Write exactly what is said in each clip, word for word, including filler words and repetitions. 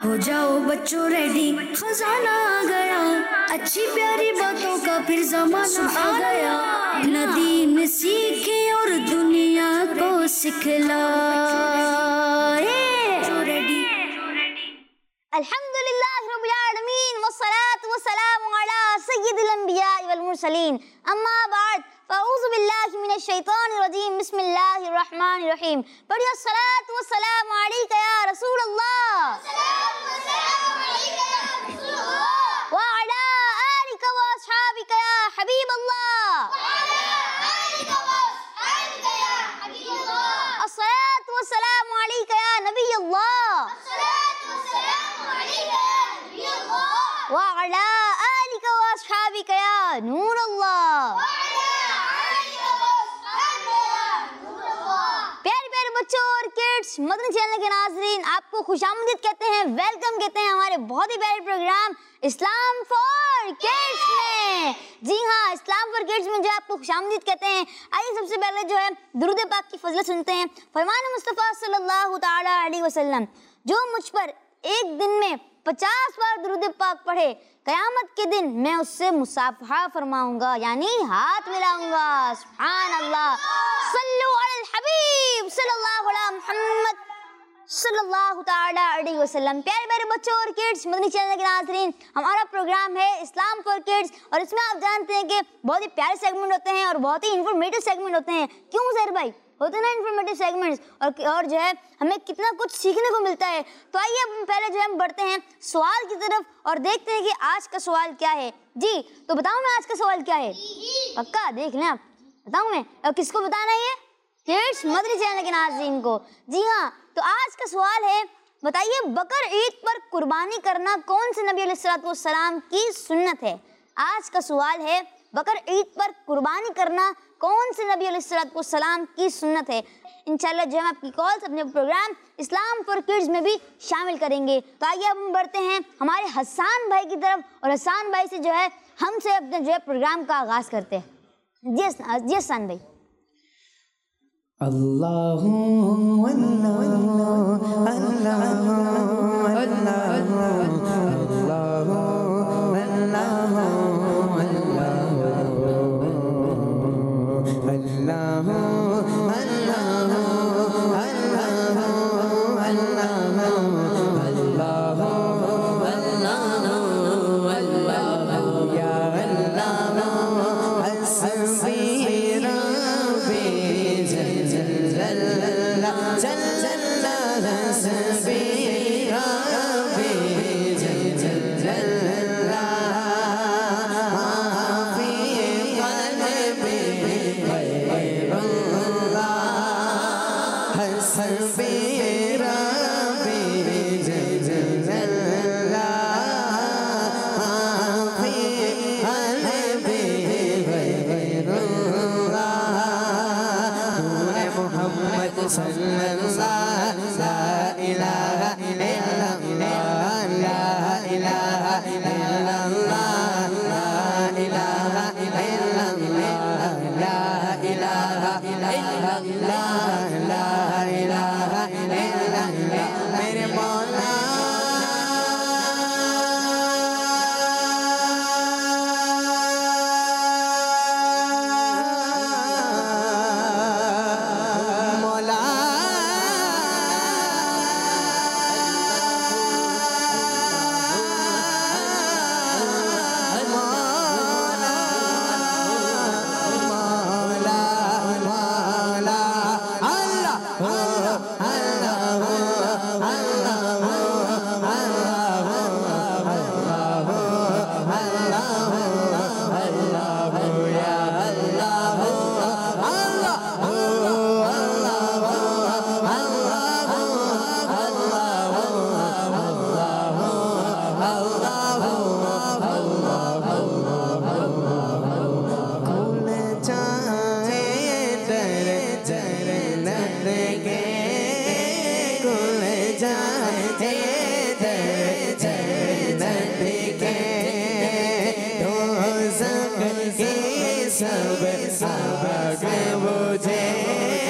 हो जाओ बच्चों रेडी, खजाना आ गया, अच्छी प्यारी बातों का फिर जमाना आ गया। नदीम सीखे और दुनिया को सिखलाए। अल्हम्दुलिल्लाह रब्बिल आलमीन वस्सलातु वस्सलामु अला सय्यिदिल अंबिया वल मुरसलीन, अम्मा बाद, फ़अऊज़ु बिल्लाहि मिनश शैतानिर रजीम, बिस्मिल्लाहिर रहमानिर रहीम। पढ़िए अस्सलातु वस्सलामु अलैका या रसूल अल्लाह व अला आलिका व अस्हाबिका या हबीब अल्लाह। अस्सलातु वस्सलामु अलैका या नबी अल्लाह व अला आलिका व अस्हाबिका या नूर अल्लाह। प्यारे प्यारे बच्चों और किड्स, मदनी चैनल के नाज़रीन, आपको खुशामदीद कहते हैं, वेलकम कहते हैं हमारे बहुत ही प्यारे प्रोग्राम इस्लाम फॉर किड्स में। जी हाँ, इस्लाम फॉर किड्स में जो आपको खुशामदीद कहते हैं। आइए सबसे पहले जो है दुरूद पाक की फज़ीलत सुनते हैं। फरमान मुस्तफ़ा सल्लल्लाहु तआला अलैहि वसल्लम, जो मुझ पर एक दिन में पचास बार दुरूद पाक पढ़े, क़यामत के दिन मैं उससे मुसाफ़हा फरमाऊंगा, यानी हाथ मिलाऊंगा। सुभान अल्लाह। सल्लु अलल हबीब सल्लल्लाहु अला मुहम्मद सल्लल्लाहु तआला अलैहि वसल्लम। प्यारे प्यारे बच्चों और किड्स, मदनी चैनल के नाज़रीन, हमारा प्रोग्राम है इस्लाम फॉर किड्स और इसमें आप जानते हैं कि बहुत ही प्यारे सेगमेंट होते हैं और बहुत ही इंफॉर्मेटिव सेगमेंट होते हैं। क्यों ज़हर भाई, होते हैं ना इंफॉर्मेटिव सेगमेंट्स, और और जो है हमें कितना कुछ सीखने को मिलता है। तो आइए हम पहले जो है हम बढ़ते हैं सवाल की तरफ और देखते हैं कि आज का सवाल क्या है। जी तो बताऊं मैं आज का सवाल क्या है? पक्का देख लें आप, बताऊं मैं? और किसको बताना है ये? किड्स मदनी चैनल के नाज़रीन को। जी हाँ, तो आज का सवाल है, बताइए बकर ईद पर कुर्बानी करना कौन से नबी अलैहिस्सलातु वस्सलाम की सुन्नत है? आज का सवाल है, बकर ईद पर कुर्बानी करना कौन से नबी अलैहिस्सलातु वस्सलाम की सुन्नत है? इंशाल्लाह जो हम आपकी कॉल्स अपने प्रोग्राम इस्लाम फॉर किड्स में भी शामिल करेंगे। तो आइए अब हम बढ़ते हैं हमारे हसन भाई की तरफ और हसन भाई से जो है हमसे अपने जो है प्रोग्राम का आगाज़ करते हैं। जी जी हसन भाई। अल्लाहु अल्लाह अल्लाह अल्लाह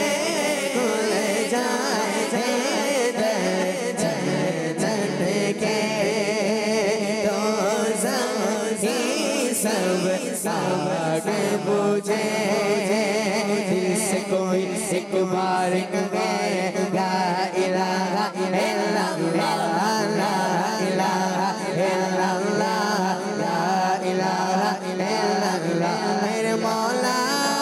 के आगे बुझे दिल से कोई एक बार कहे ला इलाहा इल्लल्लाह ला इलाहा इल्लल्लाह ला इलाहा इल्लल्लाह मेरे मौला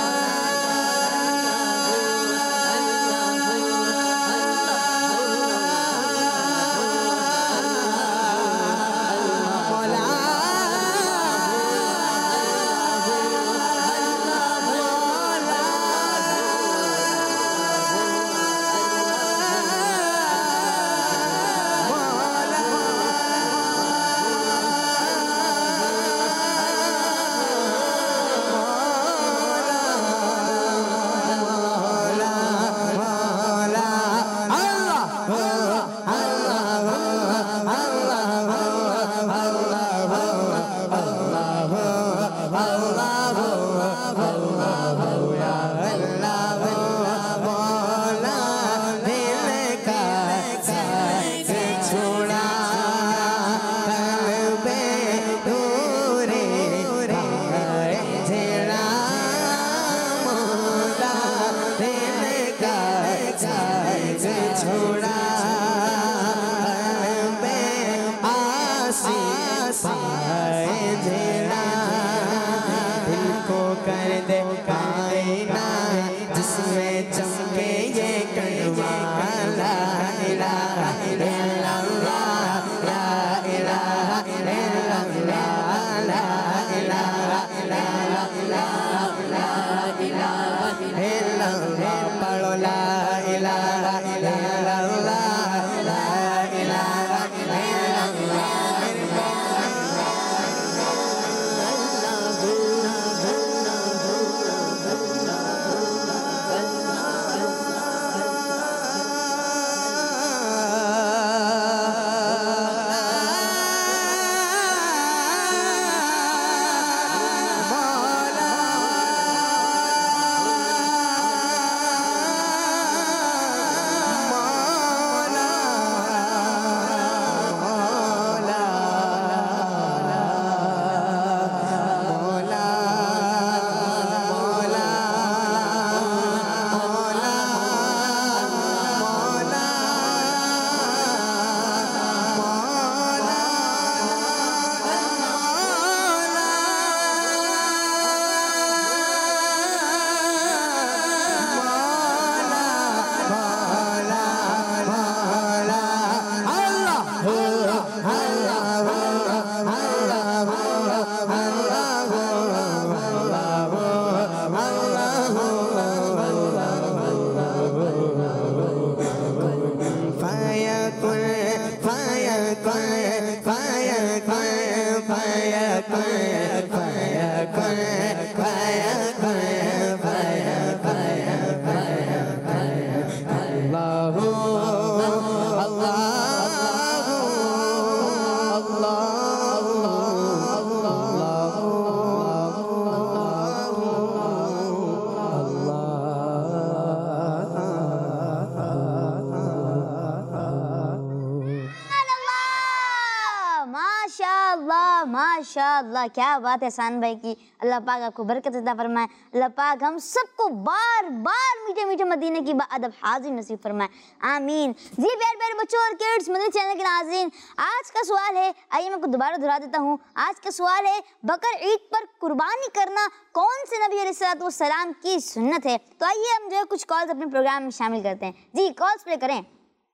माशाअल्लाह, क्या बात है सान भाई की। अल्लाह पाक आपको बरकत अता फरमाए। अल्लाह पाक हम सबको बार बार मीठे मीठे मदीने की बाअदब हाजिर नसीब फरमाए, आमीन। जी प्यारे प्यारे बच्चों और किड्स, मदनी चैनल के नाज़रीन, आज का सवाल है, आइए मैं आपको दोबारा दोहरा देता हूँ। आज का सवाल है, बकर ईद पर कुर्बानी करना कौन से नबी अलैहिस्सलाम की सुन्नत है? तो आइए हम जो है कुछ कॉल्स अपने प्रोग्राम में शामिल करते हैं। जी कॉल्स प्ले करें।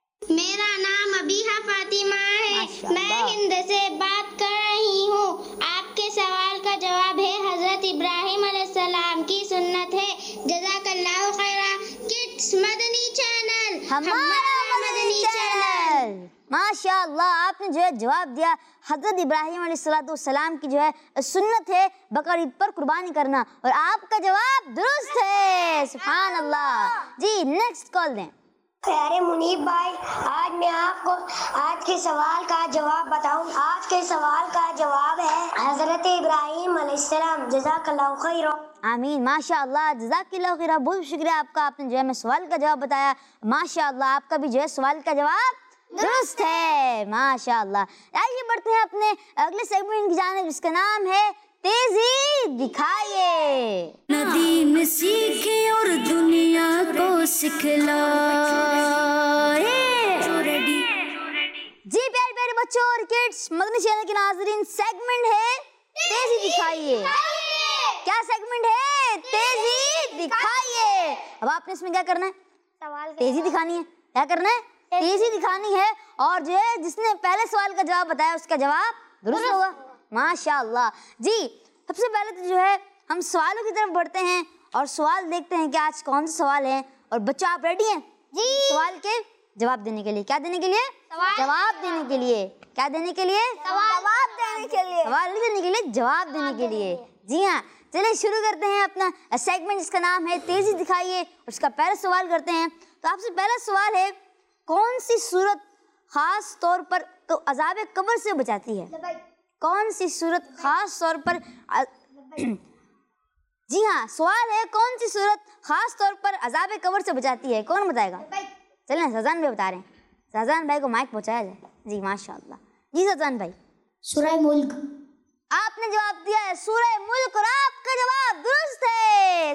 मेरा नाम अबीहा फातिमा है, मैं हिंद से बात कर रही हूँ। आपके सवाल का जवाब है हजरत इब्राहिम अलैहिस्सलाम की सुन्नत है। जज़ाकल्लाहु खैरा। किड्स मदनी चैनल, हमारा मदनी चैनल। माशाअल्लाह, आपने जो है जवाब दिया, हजरत इब्राहिम अलैहिस्सलाम की जो है सुन्नत है बकर ईद पर कुर्बानी करना, और आपका जवाब दुरुस्त है। सुभान अल्लाह। जी नेक्स्ट कॉल दें। प्यारे मुनीब भाई, आज मैं आपको आज के सवाल का जवाब बताऊं। आज के सवाल का जवाब है हजरत इब्राहिम अलैहिस्सलाम। जज़ाकल्लाहु खैरा। आमीन, माशाअल्लाह, जज़ाकल्लाहु खैरा। बहुत शुक्रिया आपका, आपने जो है मैं सवाल का जवाब बताया। माशाअल्लाह, आपका भी जो है सवाल का जवाब दुरुस्त है। माशाअल्लाह। आइए बढ़ते हैं अपने अगले सेगमेंट की जानिब, जिसका नाम है तेजी दिखाइए। नदी में सीखे और दुनिया को सिखलाए। जी प्यारे प्यारे बच्चों और किड्स, मदनी चैनल के नाज़रीन, सेगमेंट है तेजी दिखाइए। क्या सेगमेंट है? तेजी दिखाइए। अब आपने इसमें क्या करना है? सवाल तेजी दिखानी है। क्या करना है? तेजी दिखानी है। और जो है जिसने पहले सवाल का जवाब बताया उसका जवाब दुरुस्त होगा। माशाअल्लाह। जी सबसे पहले तो जो है हम सवालों की तरफ बढ़ते हैं और सवाल देखते हैं कि आज कौन से सवाल हैं। और बच्चों आप रेडी हैं जी सवाल के जवाब देने के लिए? क्या देने के लिए? जवाब देने के लिए। क्या देने के लिए? जवाब देने के लिए। सवाल नहीं देने के लिए, जवाब देने के लिए। जी हाँ, चलिए शुरू करते हैं अपना सेगमेंट जिसका नाम है तेजी दिखाइए। उसका पहला सवाल करते हैं। तो आपसे पहला सवाल है, कौन सी सूरत खास तौर पर तो अज़ाब कब्र से बचाती है? कौन सी सूरत खास तौर पर अ... जी हाँ, सवाल है कौन सी सूरत खास तौर पर अज़ाब कब्र से बचाती है? कौन बताएगा? चलें शाहजान भाई बता रहे हैं। शाहजान भाई को माइक पहुंचाया जाए। जी माशाअल्लाह। जी शाहजान भाई। सूरह मुल्क। आपने जवाब दिया है सूरह मुल्क और आपका जवाब दुरुस्त है।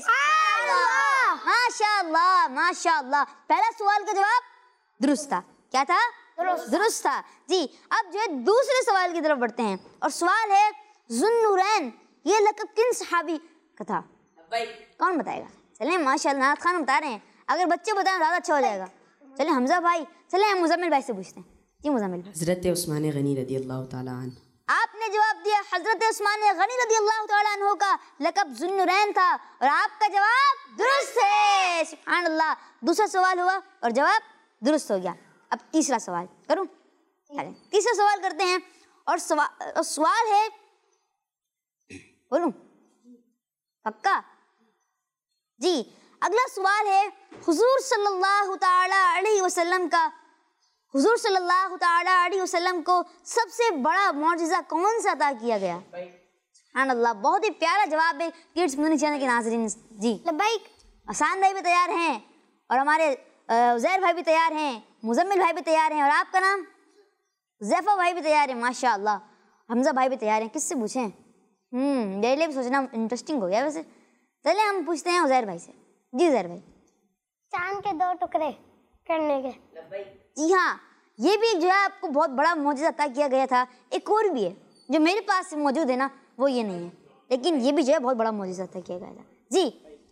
माशाअल्लाह माशाअल्लाह। पहला सवाल का जवाब दुरुस्त था। क्या था? दुरुस्त था। जी अब जो है दूसरे सवाल की तरफ बढ़ते हैं और सवाल है ज़ुन्नुरैन ये लक़ब किन सहाबी का था? कौन बताएगा? चलें माशाअल्लाह नाथ खान बता रहे हैं। अगर बच्चे बताएं ज़्यादा अच्छा हो जाएगा। चलें हमजा भाई, चलें हम मुज़म्मिल भाई से पूछते हैं। जी मुज़म्मिल भाई। हज़रत उस्मान गनी रज़ी अल्लाह ताला अन्हु। आपने जवाब दिया हज़रत उस्मान गनी रज़ी अल्लाह ताला अन्हु का लक़ब ज़ुन्नुरैन था और आपका जवाब दुरुस्त है। सुभान अल्लाह। दूसरा सवाल हुआ और जवाब दुरुस्त हो गया। अब तीसरा सवाल करूं? चलें तीसरा सवाल करते हैं और सवाल और सवाल है, बोलूं पक्का? जी अगला सवाल है हुजूर सल्लल्लाहु ताला अलैहि वसल्लम का हुजूर सल्लल्लाहु ताला अलैहि वसल्लम को सबसे बड़ा मौजज़ा कौन सा अता किया गया? सुभान अल्लाह। बहुत ही प्यारा जवाब है किड्स मदनी चैनल के नाज़रीन। जी लब्बैक। आसान भाई भी तैयार हैं और हमारे उज़ैर भाई भी तैयार हैं, मुज़म्मिल भाई भी तैयार हैं और आपका नाम ज़ैफ़ा भाई भी तैयार है माशाअल्लाह। हमजा भाई भी तैयार हैं। किससे पूछें? हम्म मेरे लिए भी सोचना इंटरेस्टिंग हो गया वैसे। चलिए हम पूछते हैं उज़ैर भाई से। जी उज़ैर भाई। चांद के दो टुकड़े करने के। जी हाँ, ये भी जो है आपको बहुत बड़ा मौजज़ा अता किया गया था। एक और भी है जो मेरे पास मौजूद है ना, वो ये नहीं है, लेकिन ये भी जो है बहुत बड़ा मौजज़ा अता किया गया था। जी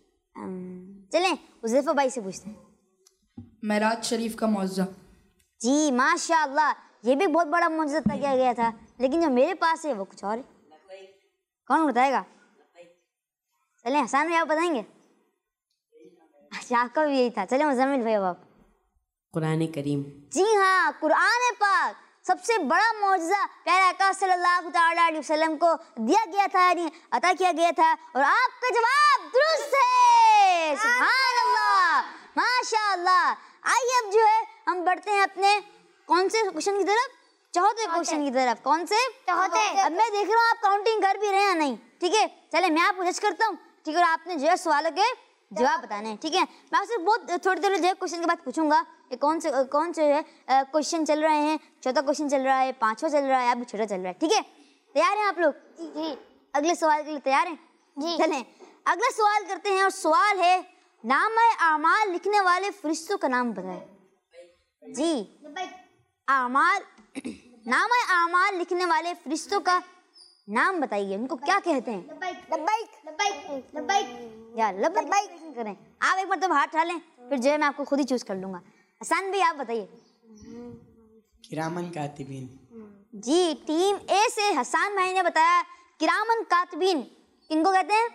चलें उज़ैफ़ा भाई से पूछते हैं। मेराज शरीफ का मौजज़ा। जी माशाअल्लाह, ये भी बहुत बड़ा मौजज़ा अता किया गया था, लेकिन जो मेरे पास है वो कुछ और है। कौन बताएगा? चलें हसन भाई आप बताएंगे? अच्छा आपका भी यही था। चलें मुज़म्मिल भाई आप। कुरान करीम। जी हाँ, कुरान पाक सबसे बड़ा मौजज़ा प्यारे आका सल्लल्लाहु ताला अलैहि वसल्लम को दिया गया था, यानी अता किया गया था और आपका जवाब दुरुस्त है। सुभान अल्लाह माशाअल्लाह। आइए अब जो है हम बढ़ते हैं अपने कौन से क्वेश्चन की तरफ? चौथे क्वेश्चन की तरफ। कौन से? चौथे। अब मैं देख रहा हूँ आप काउंटिंग कर भी रहे हैं या नहीं, ठीक है? चले मैं आपको जज करता हूँ, ठीक है? और आपने जो है सवालों के जवाब बताने हैं, ठीक है? मैं आपसे बहुत थोड़ी देर जो है क्वेश्चन के बाद पूछूंगा कि कौन से कौन से है क्वेश्चन चल रहे हैं। चौथा क्वेश्चन चल रहा है, पांचवा चल रहा है, अभी छठा चल रहा है, ठीक है? तैयार हैं आप लोग? जी। अगले सवाल के लिए तैयार हैं? जी। चलें अगला सवाल करते हैं और सवाल है नाम-ए-आमाल लिखने वाले फरिश्तों का नाम बताएं। जी आमाल नाम-ए-आमाल लिखने वाले फरिश्तों का नाम बताइए, उनको क्या कहते हैं? लब्बैक लब्बैक लब्बैक यार लब्बैक करें आप। एक मतलब हाथ उठा लें, फिर जो है मैं आपको खुद ही चूज कर लूंगा। हसन भी आप बताइए। किरामन कातिबीन। जी टीम ए से हसन भाई ने बताया किरामन कातिबीन किनको कहते हैं?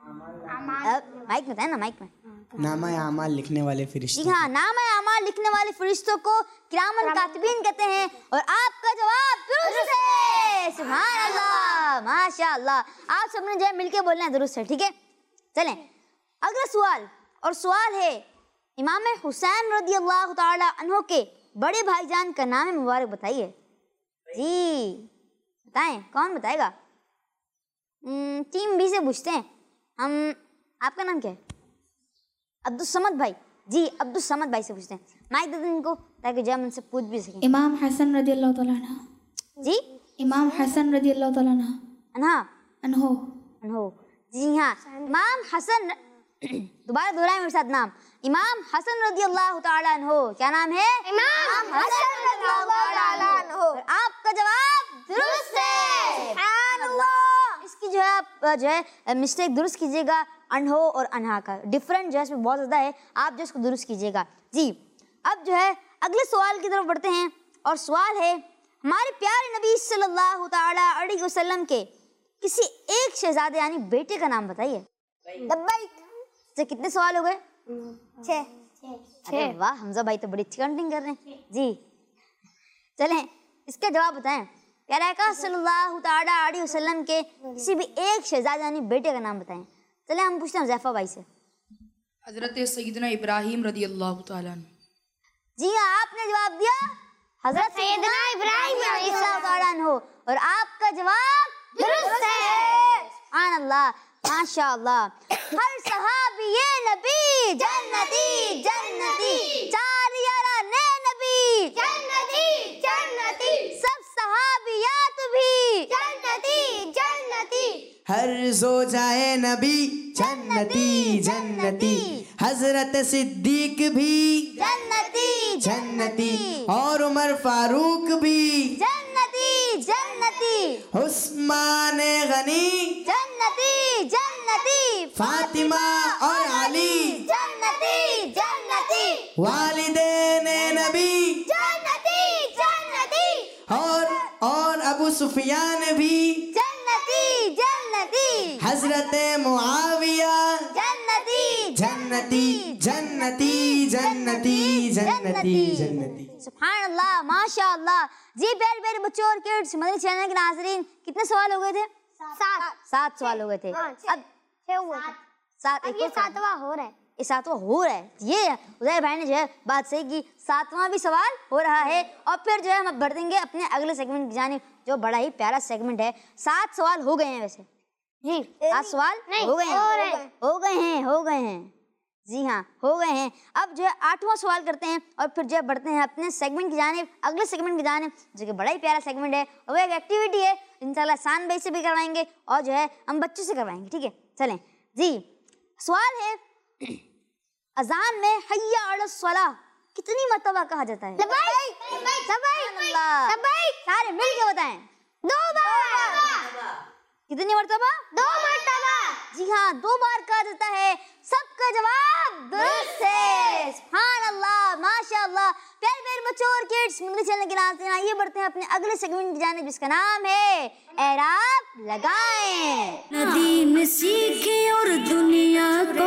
माइक में बताए ना, माइक में। नामा आमाल लिखने वाले जी फरिश्ते। हाँ, नाम-ए-आमाल लिखने वाले फरिश्तों को किरामन कातिबीन कहते हैं और आपका जवाब दुरुस्त है। सुभान अल्लाह माशाअल्लाह। आप सबने जो है मिलके बोलना है दुरुस्त है, ठीक है? चलें अगला सवाल और सवाल है इमाम हुसैन रज़ी अल्लाह ताला अन्हु के बड़े भाईजान का नाम मुबारक बताइए। जी बताएं, कौन बताएगा? टीम बी से पूछते हैं हम। आपका नाम क्या है? अब्दुल समद भाई। जी अब्दुल समद भाई से पूछते हैं। माइक दे दें इनको ताकि जब उनसे पूछ भी सकें। इमाम हसन रज़ी अल्लाह ताला अन्हु। जी इमाम हसन रज़ी अल्लाह ताला अन्हु। अन्हा अनहो। अनहो। जी हाँ, इमाम हसन, दोबारा दोहराएं मेरे साथ नाम, इमाम हसन रदियल्लाहु ताला अन्हो। क्या नाम है? इमाम हसन रदियल्लाहु ताला अन्हो। आपका जवाब दुरुस्त है। सुभान अल्लाह। इसकी जो है आप जो है मिस्टेक दुरुस्त कीजिएगा, अनहो और अनहा का डिफरेंट जो है इसमें बहुत ज़्यादा है, आप जो इसको दुरुस्त कीजिएगा। जी, अब जो है अगले सवाल की तरफ बढ़ते हैं और सवाल है हमारे प्यारे नबी सल्लल्लाहु ताला अलैहि वसल्लम के किसी एक शहजादे यानी बेटे का नाम बताइए। लब्बैक। से कितने सवाल हो गए? छः। अरे वाह, हमजा भाई तो बड़ी अच्छी काउंटिंग कर रहे हैं। जी चलें, इसका जवाब बताएं। प्यारे आका सल्लल्लाहु ताला अलैहि वसल्लम के किसी भी एक शहजादे यानी बेटे का नाम बताएं। चले हम पूछते हैं ज़ैफ़ा भाई से। हज़रत सैयदना इब्राहीम रदियल्लाहु ताला अन्हु। जी हाँ, आपने जवाब दिया हज़रत सैयदना इब्राहीम रदियल्लाहु ताला अन्हु और आपका जवाब दुरुस्त है। सुभान अल्लाह, माशाअल्लाह। हर सहाबी ये नबी जन्नती जन्नती, चार यारा ने नबी जन्नती जन्नती, सब सहाबियात भी जन्नती जन्नती, हर ज़ौजाए नबी जन्नती जन्नती, हजरत सिद्दीक भी जन्नती जन्नती, और उमर फारूक भी जन्नती जन्नती, उस्मान गनी जन्नती जन्नती, फातिमा और अली जन्नती जन्नती, वालिदैन नबी जन्नती जन्नती, और और अबू सुफियान भी जन्नती जन्नती, हजरत मुआविया जन्नती जन्नती जन्नती जन्नती जन्नती जन्नती। सुभान अल्लाह, माशाअल्लाह। जी प्यारे प्यारे बच्चों और किड्स, मदनी चैनल के नाज़रीन, कितने सवाल हो गए थे? सात। सात सवाल हो गए थे। हाँ, छः। अब छः हुए थे। सात, अब एक ये और सवाल। सातवां हो रहा है। ये सातवां हो रहा है। ये उदय भाई ने जो है बात सही की, सातवां भी सवाल हो रहा है। और फिर जो है हम बढ़ देंगे अपने अगले सेगमेंट की जानिब, जो बड़ा ही प्यारा सेगमेंट है। सात सवाल हो गए हैं वैसे। जी, सात सवाल हो गए हैं, हो रहे हैं। हो गए हैं, हो गए हैं। जी हाँ, हो गए हैं। अब जो है आठवां सवाल करते हैं और फिर जो है बढ़ते हैं अपने सेगमेंट की जानिब, अगले सेगमेंट की जानिब, जो कि बड़ा ही प्यारा सेगमेंट है। और वो एक एक्टिविटी है, इंशाल्लाह सान भाई से भी करवाएंगे और जो है हम बच्चों से करवाएंगे। ठीक है, चलें जी। सवाल है, अजान में हय्या अलस सलाह कितनी मर्तबा कहा जाता है? लब्बैक लब्बैक लब्बैक, सारे मिल के बताएं। दो बार। कितनी मर्तबा? दो मर्तबा। जी हाँ, दो बार कहा जाता है। सबका जवाब दुरुस्त है। सुभान अल्लाह, माशाअल्लाह। प्यारे प्यारे बच्चों और किड्स, मदनी चैनल के नाज़रीन, आइए बढ़ते हैं अपने अगले सेगमेंट की जानिब, जिसका नाम है एराब लगाएं। नदीम सीखे और दुनिया को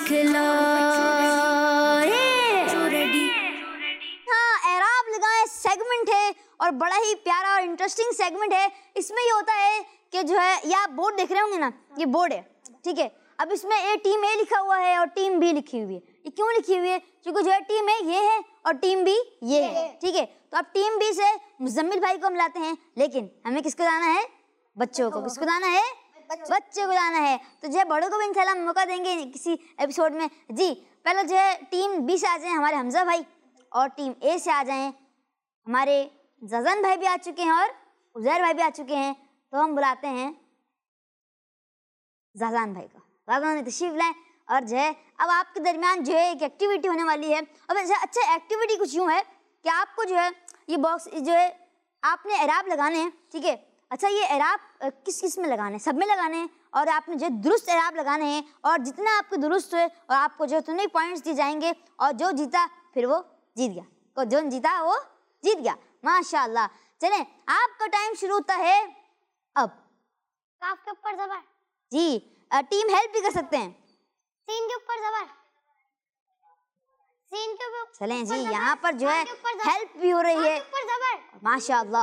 सिखलाए। हाँ, एराब लगाएं सेगमेंट है और बड़ा ही प्यारा और इंटरेस्टिंग सेगमेंट है। इसमें ये होता है कि जो है, ये आप बोर्ड देख रहे होंगे ना, ये बोर्ड है, ठीक है। अब इसमें ए टीम ए लिखा हुआ है और टीम बी लिखी हुई है। ये क्यों लिखी हुई है? क्योंकि जो है टीम ए ये है और टीम बी ये है, ठीक है। तो अब टीम बी से मुजम्मिल भाई को हम लाते हैं, लेकिन हमें किसको लाना है? बच्चों को। किसको लाना है? बच्चों को लाना है। तो जो है बड़ों को भी इंशाल्लाह मौका देंगे किसी एपिसोड में। जी, पहले जो है टीम बी से आ जाए हमारे हमजा भाई, और टीम ए से आ जाएं हमारे जजन भाई भी आ चुके हैं और उजैर भाई भी आ चुके हैं। तो हम बुलाते हैं जाजान भाई को। जाजान ने तशरीफ लाएं और जो है अब आपके दरमियान जो है एक एक्टिविटी होने वाली है। अब अच्छा, एक्टिविटी कुछ यूँ है कि आपको जो है ये बॉक्स जो है आपने एराब लगाने हैं, ठीक है। अच्छा, ये एराब किस किस में लगाने हैं? सब में लगाने हैं और आपने जो दुरुस्त एराब लगाने हैं, और जितना आपको दुरुस्त है और आपको जो उतने पॉइंट्स दिए जाएंगे, और जो जीता फिर वो जीत गया, को जो जीता वो जीत गया। माशाअल्लाह। चलें, आपका टाइम शुरू होता है अब। काफ के ऊपर ज़बर। जी, टीम हेल्प भी कर सकते हैं। सीन के ऊपर ज़बर। सीन के ऊपर। चलें जी, यहाँ पर जो है हेल्प भी हो रही है। ऊपर ज़बर। माशाअल्लाह,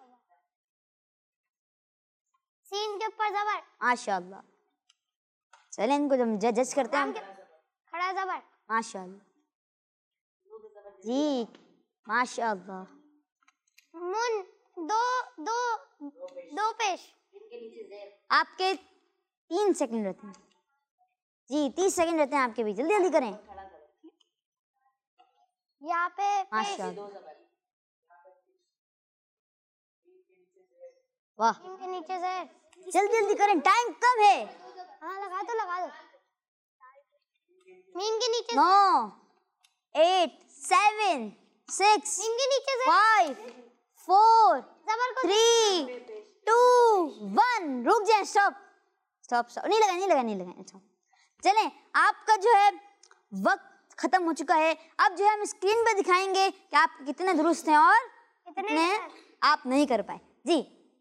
सीन के ऊपर ज़बर। माशाअल्लाह। चलें, इनको जब जज करते हैं हम। खड़ा ज़बर। माशाअल्लाह जी, माशाअल्लाह। मुन दो दो दो पेश। आपके तीन सेकंड रहते हैं जी, तीस सेकंड रहते हैं आपके भी, जल्दी जल्दी करें। यहाँ पे माशाअल्लाह, वाह, इनके नीचे से जल्दी जल्दी करें, टाइम कम है। हाँ लगा दो लगा दो। मीम के नीचे नौ, एट, सेवन, सिक्स, मीम के नीचे से फाइव, फोर, जबर को थ्री, टू, वन। रुक जाए, स्टॉप स्टॉप स्टॉप। नहीं लगा नहीं लगा नहीं लगा अच्छा चलें, आपका जो है वक्त खत्म हो चुका है। अब जो है हम स्क्रीन पे दिखाएंगे कि आप कितने दुरुस्त हैं और कितने आप नहीं कर पाए। जी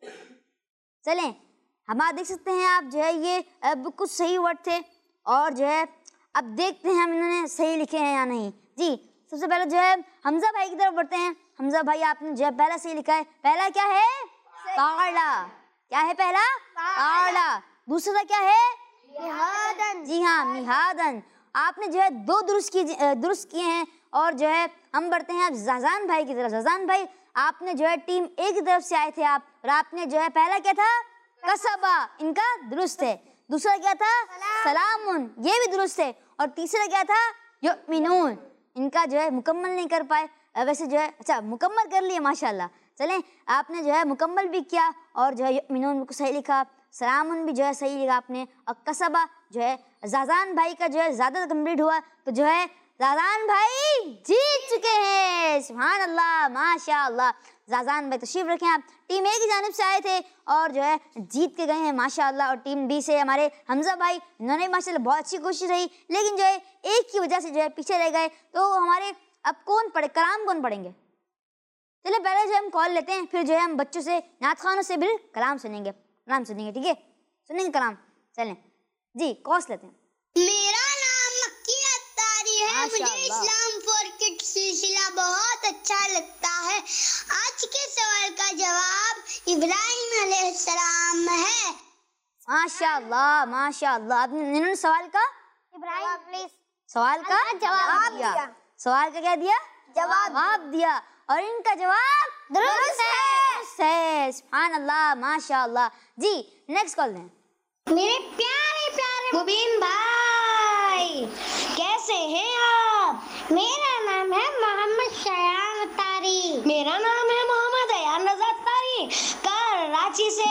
चलें, हम आप देख सकते हैं, आप जो है ये अब कुछ सही वर्ड थे और जो है अब देखते हैं हम इन्होंने सही लिखे हैं या नहीं। जी सबसे पहले जो है हमजा भाई की तरफ बढ़ते हैं। हमजा भाई आपने जो है पहला सही लिखा है। पहला क्या है? काला। क्या है पहला? काला। दूसरा क्या है? मिहादन। जी हाँ, मिहादन। आपने जो है दो दुरुस्त किए दुरुस्त किए हैं। और जो है हम बढ़ते हैं अब ज़ाज़ान भाई की तरफ। ज़ाज़ान भाई आपने जो है टीम ए की तरफ से आए थे आप, और आपने जो है पहला क्या था? कसबा, इनका दुरुस्त है। दूसरा क्या था? सलामुन, ये भी दुरुस्त है। और तीसरा क्या था? युमिनून, इनका जो है मुकम्मल नहीं कर पाए। वैसे जो है अच्छा मुकम्मल कर लिए माशाल्लाह। चलें, आपने जो है मुकम्मल भी किया और जो है युमिनून को सही लिखा। सलामुन भी जो है सही लिखा आपने। और कसबा जो है ज़ाज़ान भाई का जो है ज़्यादा कंप्लीट हुआ, तो जो है ज़ाज़ान भाई जीत चुके हैं। सुभान अल्लाह, माशाअल्लाह। ज़ाज़ान भाई तशरीफ रखें, आप टीम ए की जानिब से आए थे और जो है जीत के गए हैं माशाअल्लाह। और टीम बी से हमारे हमजा भाई, उन्होंने माशाअल्लाह बहुत अच्छी कोशिश रही, लेकिन जो है एक की वजह से जो है पीछे रह गए। तो हमारे अब कौन पढ़े, कलाम कौन पढ़ेंगे? चलिए पहले जो हम कॉल लेते हैं, फिर जो है हम बच्चों से, नात खानों से भी कलाम सुनेंगे। कलाम सुनेंगे, ठीक है? सुनेंगे कलाम। चलें जी, कॉस लेते हैं। मेरा नाम मक्की अत्तारी है। मुझे इस्लाम फॉर किड्स सिलसिला बहुत अच्छा लगता है। आज के सवाल का जवाब इब्राहिम अलैहिस्सलाम है। माशाअल्लाह माशाअल्लाह। आपने इन्होंने सवाल का इब्राहिम प्लीज सवाल का जवाब दिया। सवाल का क्या दिया? जवाब जवाब दिया। और इनका जवाब दुरुस्त है। सुभान अल्लाह, माशाअल्लाह। जी नेक्स्ट कॉल दें। मेरे प्यारे प्यारे मुबीन भाई, कैसे हैं आप? मेरा नाम है मोहम्मद शयान अत्तारी। मेरा नाम है मोहम्मद अयान रज़ा अत्तारी, कराची से।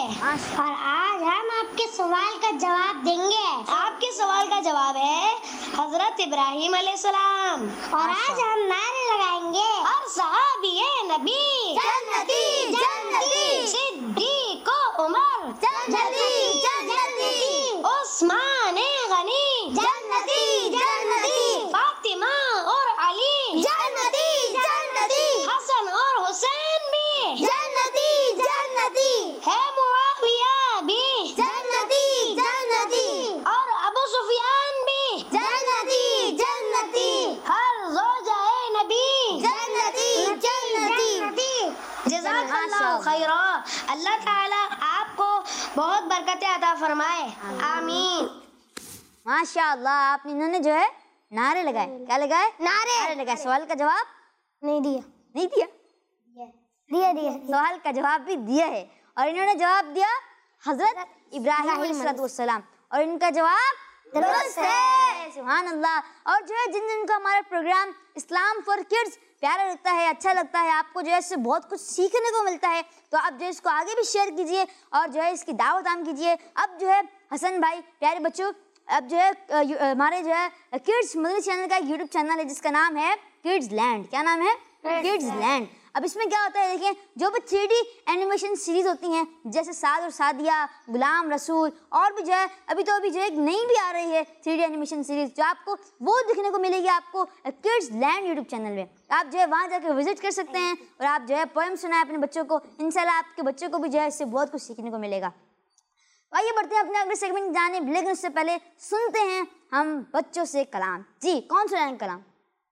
और आज हम आपके सवाल का जवाब देंगे। आपके सवाल का जवाब है हजरत इब्राहिम अलैहिस्सलाम। और आज हम नारे लगाएंगे, और सहाबिए नबी जन्नती जन्नती, सिद्दीक उमर जन्नती जन्नती, उस्मान गनी जन्नती जन्नती, फातिमा और अली जन्नती जन्नती, हसन और हुसैन भी जन्नती जन्नती, है मुआविया भी जन्नती जन्नती, और अबू सुफियान भी जन्नती जन्नती, हर ज़ौजाए नबी जन्नती जन्नती। जज़ाकल्लाहु खैरा। अल्लाह ताला आपको बहुत बरकतें अता फरमाए, आमीन। माशाअल्लाह। आपने इन्होंने जो है नारे लगाए। क्या लगाए? नारे नारे लगाए। सवाल का जवाब नहीं दिया नहीं दिया? दिया दिया सवाल का जवाब भी दिया है। और इन्होंने जवाब दिया हजरत इब्राहिम अलैहिस्सलाम, और इनका जवाब दुरुस्त है। सुभान अल्लाह। और जो है जिन जिन को हमारा प्रोग्राम इस्लाम फॉर किड्स प्यारा लगता है, अच्छा लगता है, आपको जो है इससे बहुत कुछ सीखने को मिलता है, तो आप जो है इसको आगे भी शेयर कीजिए और जो है इसकी दावत आम कीजिए। अब जो है हसन भाई, प्यारे बच्चों, अब जो है हमारे जो है किड्स मदनी चैनल का यूट्यूब चैनल है जिसका नाम है किड्स लैंड। क्या नाम है? Kids land. अब इसमें क्या होता है, देखिए, जो भी थ्री डी एनिमेशन सीरीज होती हैं, जैसे साद और सादिया, गुलाम रसूल, और भी जो है अभी तो अभी जो एक नई भी आ रही है थ्री डी एनिमेशन सीरीज, जो आपको वो दिखने को मिलेगी आपको किड्स लैंड यूट्यूब चैनल में। आप जो है वहाँ जाकर विजिट कर सकते हैं और आप जो है पोएम सुनाए अपने बच्चों को। इंशाल्लाह आपके बच्चों को भी जो है इससे बहुत कुछ सीखने को मिलेगा। आइए बढ़ते हैं अपने अगले सेगमेंट जाने, लेकिन उससे पहले सुनते हैं हम बच्चों से कलाम। जी कौन सुनाएंगे कलाम?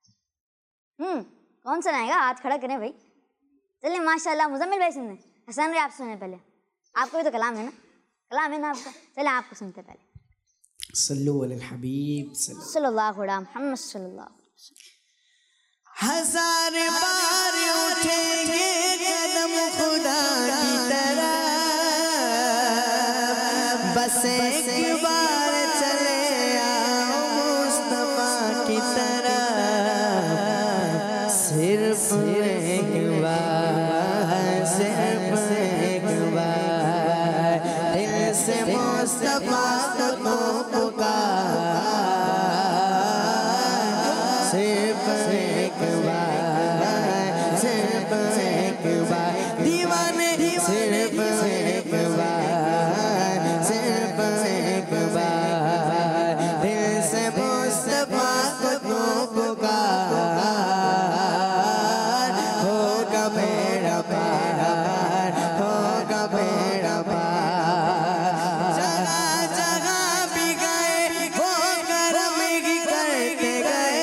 हम्म कौन सुनाएगा? हाथ खड़ा करें भाई। चलिए माशाल्लाह, मुजम्मिल भाई सुनने, हसन भाई आप सुने पहले, आपको भी तो कलाम है ना, कलाम है ना आपका। चलिए आपको सुनते पहले। सल्लु अलल हबीब सल्लल्लाहु अलैहि मोहम्मद सल्लल्लाहु। हजार बार उठेंगे कदम खुदा की तरफ, बस एक बार चले आओ मुस्तफा की तरफ, सिर्फ एक बार, सिर्फ एक बार दिल मुस्तफा को तो पुकार, सिर्फ एक बार, सिर्फ एक बार दीवाने, सिर्फ एक बार, सिर्फ एक बार दिल से मुस्तफा को तो पुकार, होगा बेड़ा पार, होगा बेड़ा पार। जगह जगह भी गए वो करम ही करते गए,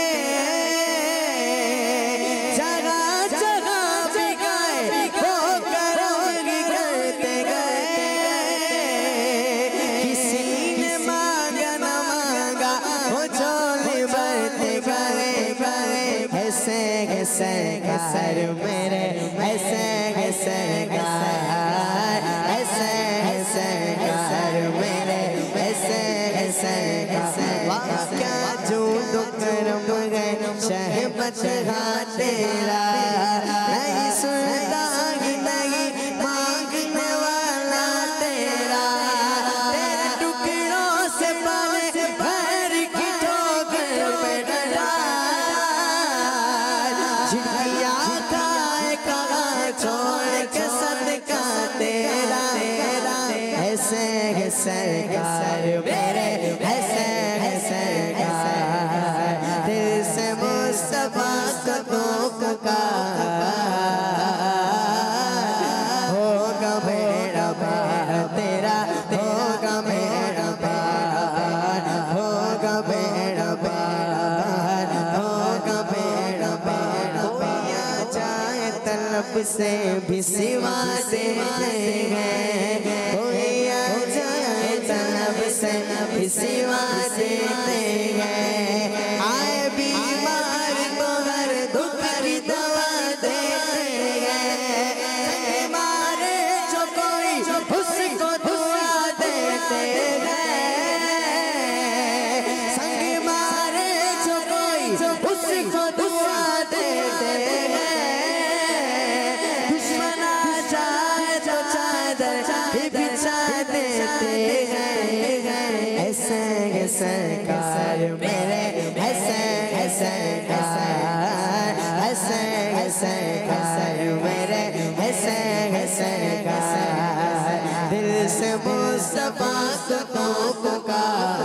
जगह जगह भी गए वो करम ही करते गए। किसी ने मांगा न मांगा वो झोले भरते गए गए। ऐसे ऐसे घर मेरे, ऐसे ऐसे घर, ऐसे ऐसे घर मेरे, ऐसे ऐसे घर। क्या जो तो करम गए शहबत तेरा, नहीं सुनता ही नहीं मांगने वाला तेरा। तेरे टुकड़ों से पाले भर की ठोकर पे डरा, झिड़किया खाए कहाँ छोड़ के सदका तेरा। ऐसे ऐसे घर मेरे, ऐसे ऐसे घर दिल से मुस्तफा को तो पुकार, होगा बेड़ा पार तेरा, होगा बेड़ा पार, होगा बेड़ा पार, होगा बेड़ा पार। कोई आ जाए तलब से भी सिवा देते हैं, कोई आ जाए तलब से भी सिवा देते हैं। आए बीमार तो हर दुख की दवा देते हैं, संग मारे जो कोई उसको दुआ देते हैं, संग मारे जो कोई उसको दुआ देते हैं। दुश्मन आ जाए तो चादर भी बिछा देते हैं। ऐसे ऐसे कार मेरे, ऐसे ऐसे कार, ऐसे ऐसे कार मेरे, ऐसे ऐसे कार दिल से मुस्तफा को तो पुकार,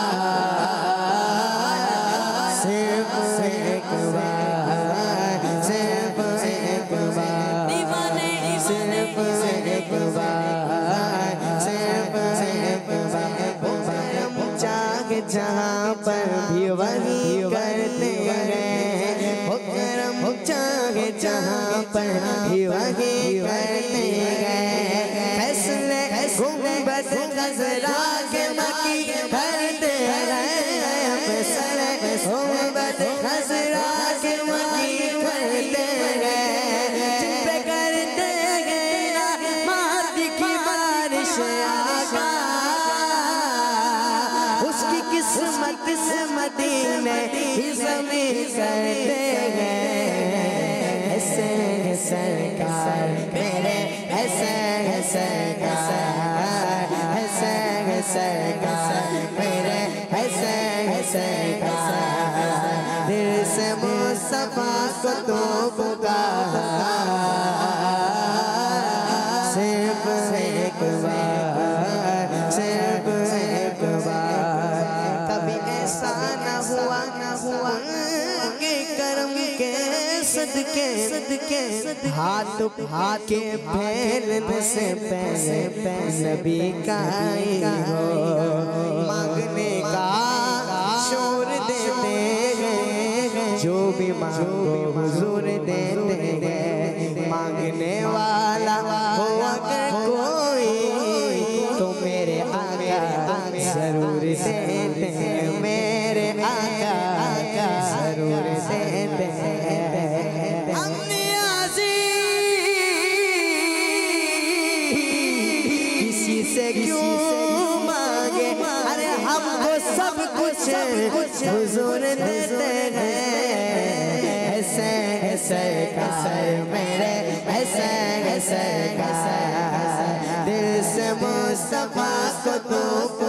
सिर्फ एक बार, सिर्फ एक बार दीवाने, सिर्फ एक बार, सिर्फ एक बार। जागे जहाँ पर भी वही करते गए, करम जागे जहाँ पर भी वही करते गए। फैसले गुंबद खज़रा के मकी करते गए, फैसले गुंबद खज़रा के मकी करते गए। जिन पे करते गए मात की बारिश आका, उसकी किस्मत मदीने ही ज़मीं करते गए। ऐसे सरकार मेरे, ऐसे सरकार, ऐसे सरकार मेरे, ऐसे सरकार दिल से मुस्तफा को तो पुकार, सिर्फ एक बार, सिर्फ एक बार। कभी ऐसा न हुआ न हुआ के करम के सदके, सदके हाथ हाथ के फैलने से पहले नबी का ही हो मांगने का शोर देते हैं। जो भी मांगो हुजूर देते हैं। मांगने वाला हो अगर कोई तो मेरे आका जरूर देते हैं, मेरे आका जरूर देते हैं। हमने किसी से क्यों मांगे, अरे हमको सब कुछ हुजूर देते हैं। ऐसे ऐसे कसर मेरे, ऐसे ऐसे कसर दिल से मुस्तफा को तो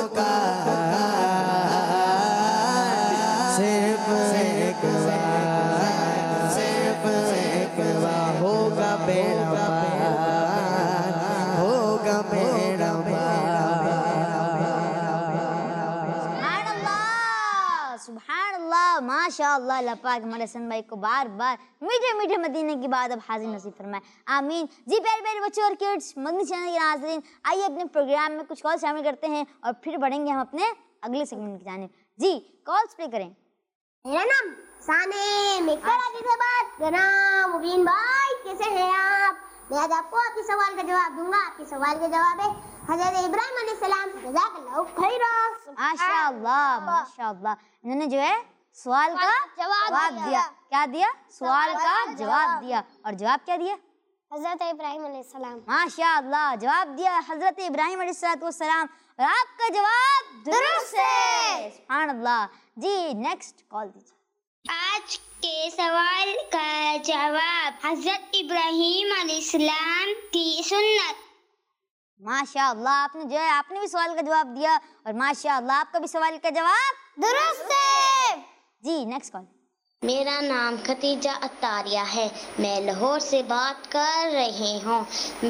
माशाअल्लाह, अल्लाह पाक हमारे हसन भाई को बार बार मीठे मीठे मदीने की बात अब हाजिर नसीब फरमाए, आमीन। जी प्यारे प्यारे बच्चों और किड्स, मदनी चैनल के नाज़रीन, आइए अपने प्रोग्राम में कुछ कॉल शामिल करते हैं और फिर बढ़ेंगे हम अपने अगले सेगमेंट की जानिब। जी कॉल्स प्ले करें। मेरा नाम साने, मैं कराची से बात कर रहा हूं। मुबीन भाई कैसे हैं आप? मैं आज आपको आपके सवाल का जवाब दूंगा। आपके सवाल का जवाब है हज़रत इब्राहिम अलैहिस्सलाम। जज़ाकल्लाहु खैरन। माशाअल्लाह माशाअल्लाह, इन्होंने जो है सवाल का जवाब दिया। क्या दिया? सवाल का जवाब दिया। और जवाब क्या दिया? हज़रत इब्राहिम अलैहिस्सलाम। माशाअल्लाह, जवाब दिया हज़रत इब्राहिम अलैहिस्सलाम और आपका जवाब दुरुस्त है। सुभान अल्लाह। जी नेक्स्ट कॉल दीजिए। आज के सवाल का जवाब हजरत इब्राहीम अलैहिस्सलाम की सुन्नत। माशाअल्लाह, आपने जो है आपने भी सवाल का जवाब दिया और माशाअल्लाह आपका भी सवाल का जवाब दुरुस्त है। जी नेक्स्ट कॉल। मेरा नाम खतीजा अत्तारिया है, मैं लाहौर से बात कर रही हूँ।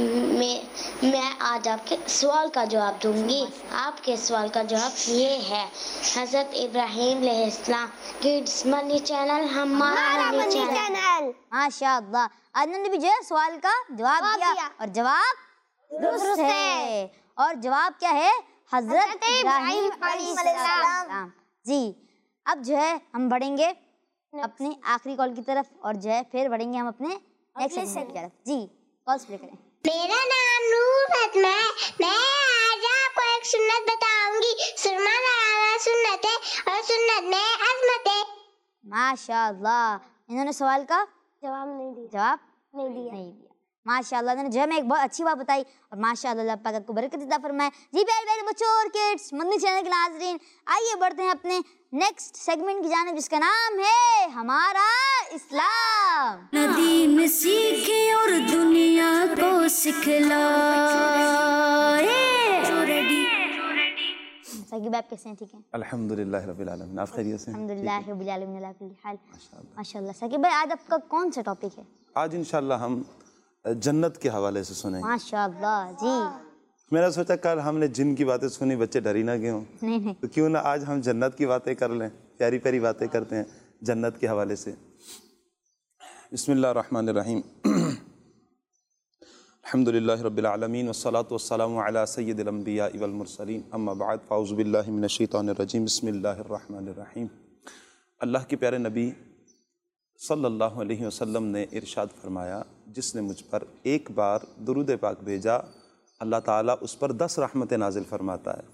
मैं मैं आज आपके सवाल का जवाब दूंगी। आपके सवाल का जवाब ये है, हज़रत इब्राहीम अलैहिस्सलाम किड्स मदनी चैनल हमारा मदनी चैनल। माशाअल्लाह, आज उन्होंने भी जो है सवाल का जवाब दिया और जवाब दुरुस्त है। और जवाब क्या है? हज़रत इब्राहीम अलैहिस्सलाम। जी अब जो है हम बढ़ेंगे अपने आखिरी कॉल की तरफ और जो है फिर बढ़ेंगे हम अपने नेक्स्ट सेगमेंट की तरफ। जी कॉल्स प्ले करें। मेरा नाम नूर फातिमा है, मैं आज आपको एक सुन्नत बताऊंगी। सुरमा लगाना सुन्नत है और सुन्नत में अज़मत है। माशाअल्लाह, इन्होंने सवाल का जवाब नहीं दिया। जवाब नहीं दिया। नहीं दिया। माशाअल्लाह, इन्होंने जो है मैं एक बहुत अच्छी बात बताई और माशाअल्लाह अल्लाह पाक आपको बरकत अता फरमाए। जी प्यारे प्यारे बच्चों और किड्स, मदनी चैनल के नाज़रीन, आइए बढ़ते हैं अपने नेक्स्ट सेगमेंट की जानिब जिसका नाम है हमारा इस्लाम। नदीम सीखे और दुनिया को सिखलाए। साकिब आप कैसे हैं? ठीक हैं अल्हम्दुलिल्लाह रब्बिल आलमीन। आप खैरियत से हैं? अल्हम्दुलिल्लाह रब्बिल आलमीन अला कुल्ली हाल। माशाअल्लाह। साकिब भाई आज आपका कौन सा टॉपिक है? आज इंशाल्लाह हम जन्नत के हवाले से सुनेंगे। माशाअल्लाह। जी मैंने सोचा कल हमने जिन की बातें सुनी, बच्चे डरी ना गए हों, नहीं नहीं तो क्यों ना आज हम जन्नत की बातें कर लें। प्यारी प्यारी बातें करते हैं जन्नत के हवाले से। बिस्मिल्लाह रहमान रहीम। अल्हम्दुलिल्लाह रब्बिल आलमीन वस्सलातु वस्सलामु अला सय्यिदिल अंबिया वल मुरसलीन अम्मा बाद फ़ाऊज़ु बिल्लाहि मिनश शैतानिर रजीम बिस्मिल्लाहिर रहमानिर रहीम। अल्लाह के प्यारे नबी सल्लल्लाहु अलैहि वसल्लम ने इरशाद फरमाया, जिसने मुझ पर एक बार दुरूद पाक भेजा अल्लाह ताला उस पर दस रहमतें नाजिल फरमाता है।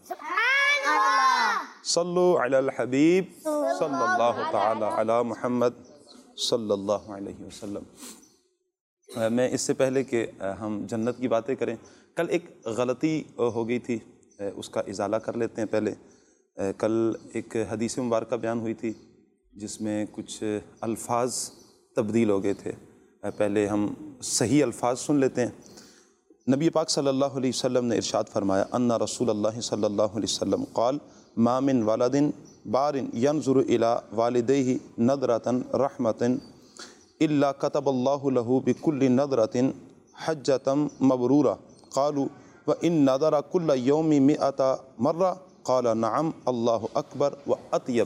सल्लु अलल हबीब सल्लल्लाहु ताला अला मुहम्मद सल्लल्लाहु अलैहि वसल्लम। मैं इससे पहले कि हम जन्नत की बातें करें, कल एक गलती हो गई थी, उसका इजाला कर लेते हैं पहले। कल एक हदीस मुबारक बयान हुई थी जिसमें कुछ अल्फाज तब्दील हो गए थे। पहले हम सही अल्फाज सुन लेते हैं। नबी पाक सल्लल्लाहु अलैहि वसल्लम ने इरशाद फरमाया, अन्ना रसूलुल्लाह सल्लल्लाहु अलैहि वसल्लम क़ाल मा मिन वलदिन बारिन यंज़ुरु इला वालिदैहि नदरतन रहमतन इल्ला कतबल्लाहु लहू बिकुल्लि नदरतिन हज्जतम मबरूरा। क़ालू व इन नदरा कुल्ल यौमि मिअता मर्रा। क़ाला नअम अल्लाहु अकबर व अतयब।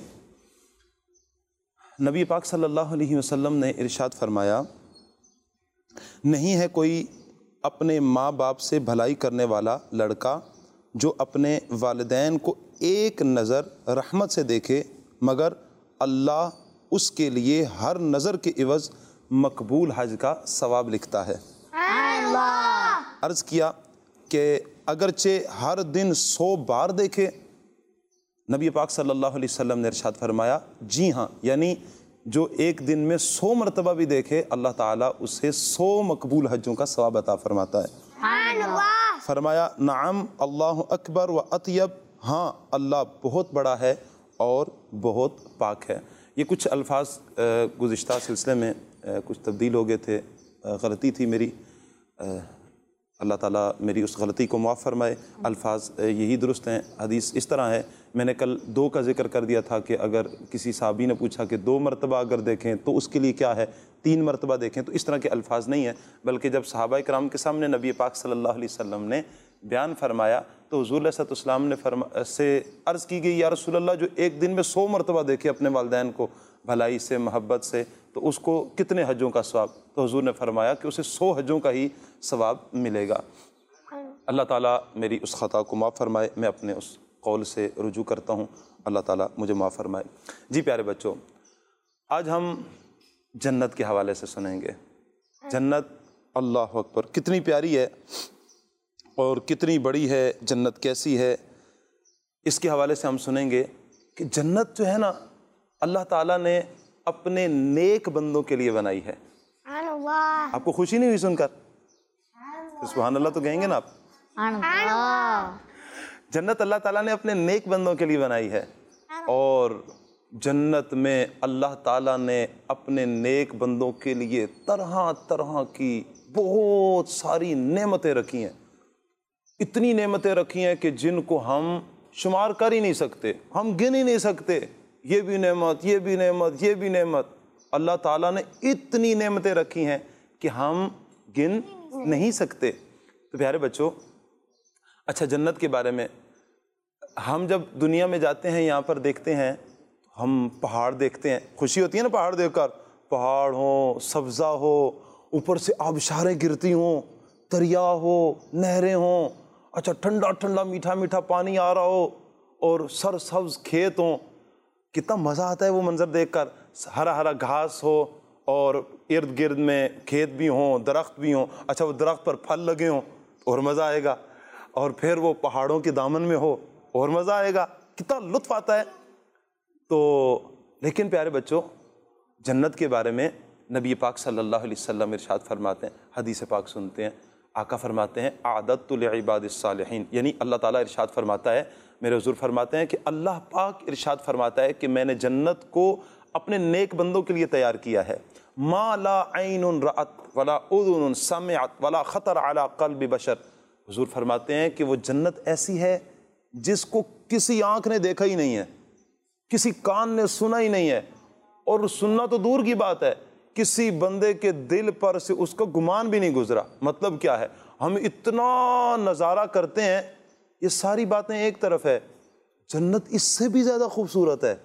नबी पाक सल्लल्लाहु अलैहि वसल्लम ने इरशाद फरमाया, नहीं है कोई अपने माँ बाप से भलाई करने वाला लड़का जो अपने वालिदैन को एक नज़र रहमत से देखे, मगर अल्लाह उसके लिए हर नज़र के इवज़ मकबूल हज का सवाब लिखता है। अर्ज़ किया कि अगरचे हर दिन सौ बार देखे, नबी पाक सल्लल्लाहु अलैहि वसल्लम ने इरशाद फरमाया, जी हाँ, यानी जो एक दिन में सौ मरतबा भी देखे अल्लाह ताला उसे सौ मकबूल हज्जों का सवाब अता फरमाता है। फरमाया नाम अल्लाह अकबर व अतयब, हाँ अल्लाह बहुत बड़ा है और बहुत पाक है। ये कुछ अल्फाज गुज़िश्ता सिलसिले में कुछ तब्दील हो गए थे, गलती थी मेरी, अल्लाह ताला मेरी उस गलती को माफ़ फरमाए। अल्फाज यही दुरुस्त हैं। हदीस इस तरह है, मैंने कल दो का जिक्र कर दिया था कि अगर किसी साहबी ने पूछा कि दो मरतबा अगर देखें तो उसके लिए क्या है, तीन मरतबा देखें, तो इस तरह के अल्फाज नहीं है। बल्कि जब सहाबा किराम के सामने नबी पाक सल्लल्लाहु अलैहि वसल्लम ने बयान फरमाया तो हुज़ूर अलैहिस्सलाम ने फरमा से अर्ज़ की गई, या रसूलल्लाह जो एक दिन में सौ मरतबा देखे अपने वालिदैन को, भलाई से, मोहब्बत से, तो उसको कितने हजों का सवाब? तो हुजूर ने फरमाया कि उसे सौ हजों का ही सवाब मिलेगा। अल्लाह ताला मेरी उस ख़ता को माफ़ फरमाए। मैं अपने उस कौल से रुजू करता हूँ, अल्लाह ताला मुझे माफ़ फरमाए। जी प्यारे बच्चों, आज हम जन्नत के हवाले से सुनेंगे। जन्नत, अल्लाह अकबर, कितनी प्यारी है और कितनी बड़ी है, जन्नत कैसी है, इसके हवाले से हम सुनेंगे कि जन्नत जो है ना, अल्लाह ताला ने अपने नेक बंदों के लिए बनाई है। आपको खुशी नहीं हुई सुनकर? सुभान अल्लाह तो कहेंगे ना आप? जन्नत अल्लाह ताला ने अपने नेक बंदों के लिए बनाई है, और जन्नत में अल्लाह ताला ने अपने नेक बंदों के लिए तरह तरह की बहुत सारी नेमतें रखी हैं। इतनी नेमतें रखी हैं कि जिनको हम शुमार कर ही नहीं सकते, हम गिन ही नहीं सकते। ये भी नेमत, ये भी नेमत, ये भी नेमत, अल्लाह ताला ने इतनी नेमतें रखी हैं कि हम गिन नहीं सकते। तो प्यारे बच्चों, अच्छा जन्नत के बारे में हम जब दुनिया में जाते हैं, यहाँ पर देखते हैं, हम पहाड़ देखते हैं, खुशी होती है ना पहाड़ देखकर, पहाड़ हो, सब्ज़ा हो, ऊपर से आबशारें गिरती हों, दरिया हो, नहरें हों, अच्छा ठंडा ठंडा मीठा मीठा पानी आ रहा हो, और सरसब्ज खेत हों, कितना मज़ा आता है वो मंज़र देखकर। हरा हरा घास हो और इर्द गिर्द में खेत भी हों, दरख्त भी हों, अच्छा वो दरख्त पर फल लगे हों और मज़ा आएगा, और फिर वो पहाड़ों के दामन में हो और मज़ा आएगा, कितना लुत्फ़ आता है। तो लेकिन प्यारे बच्चों, जन्नत के बारे में नबी पाक सल्लल्लाहु अलैहि वसल्लम इरशाद फरमाते हैं, हदीस पाक सुनते हैं, आका फरमाते हैं आदत्तु लिइबादिस सालिहीन, यानी अल्लाह ताला इरशाद फरमाता है, मेरे हुजूर फरमाते हैं कि अल्लाह पाक इरशाद फरमाता है कि मैंने जन्नत को अपने नेक बंदों के लिए तैयार किया है। मा ला ऐनुन रअत वला उज़ुनुन समिअत वला खतर अला क़ल्बि बशर। हुजूर फरमाते हैं कि वो जन्नत ऐसी है जिसको किसी आँख ने देखा ही नहीं है, किसी कान ने सुना ही नहीं है, और सुनना तो दूर की बात है, किसी बंदे के दिल पर से उसका गुमान भी नहीं गुजरा। मतलब क्या है, हम इतना नज़ारा करते हैं, ये सारी बातें एक तरफ है, जन्नत इससे भी ज़्यादा खूबसूरत है,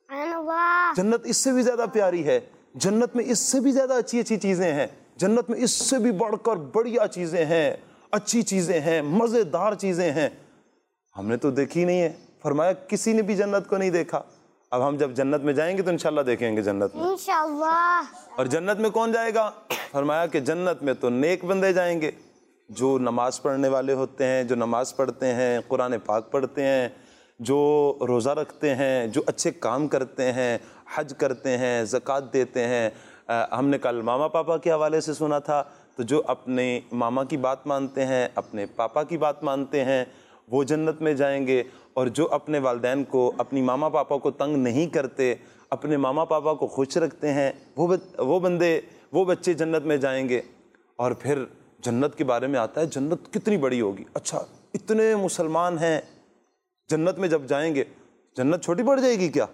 जन्नत इससे भी ज़्यादा प्यारी है, जन्नत में इससे भी ज़्यादा अच्छी अच्छी चीज़ें हैं, जन्नत में इससे भी बढ़कर बढ़िया चीज़ें हैं, अच्छी चीज़ें हैं, मज़ेदार चीज़ें हैं, हमने तो देखी नहीं है। फरमाया किसी ने भी जन्नत को नहीं देखा। अब हम जब जन्नत में जाएंगे तो इंशाल्लाह देखेंगे जन्नत में, इंशाल्लाह। और जन्नत में कौन जाएगा? फरमाया कि जन्नत में तो नेक बंदे जाएंगे, जो नमाज पढ़ने वाले होते हैं, जो नमाज पढ़ते हैं, कुरान पाक पढ़ते हैं, जो रोज़ा रखते हैं, जो अच्छे काम करते हैं, हज करते हैं, ज़कात देते हैं। आ, हमने कल मामा पापा के हवाले से सुना था, तो जो अपने मामा की बात मानते हैं, अपने पापा की बात मानते हैं, वो जन्नत में जाएंगे। और जो अपने वालिदैन को, अपनी मामा पापा को तंग नहीं करते, अपने मामा पापा को खुश रखते हैं, वो वो बंदे, वो बच्चे जन्नत में जाएंगे। और फिर जन्नत के बारे में आता है, जन्नत कितनी बड़ी होगी। अच्छा, इतने मुसलमान हैं, जन्नत में जब जाएंगे, जन्नत छोटी पड़ जाएगी क्या?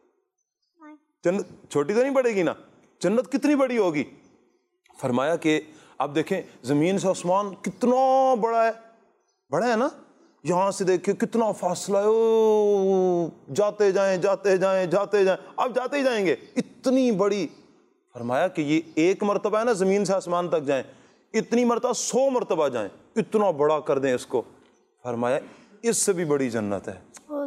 जन्नत छोटी तो नहीं पड़ेगी ना, जन्नत कितनी बड़ी होगी। फरमाया कि आप देखें, ज़मीन से आसमान कितना बड़ा है, बड़ा है ना, यहाँ से देखिए कितना फासला है, ओ जाते जाएं जाते जाएं जाते जाएं, अब जाते ही जाएंगे, इतनी बड़ी। फरमाया कि ये एक मरतबा है ना, ज़मीन से आसमान तक जाएं, इतनी मरतबा सौ मरतबा जाएं, इतना बड़ा कर दें इसको। फरमाया इससे भी बड़ी जन्नत है।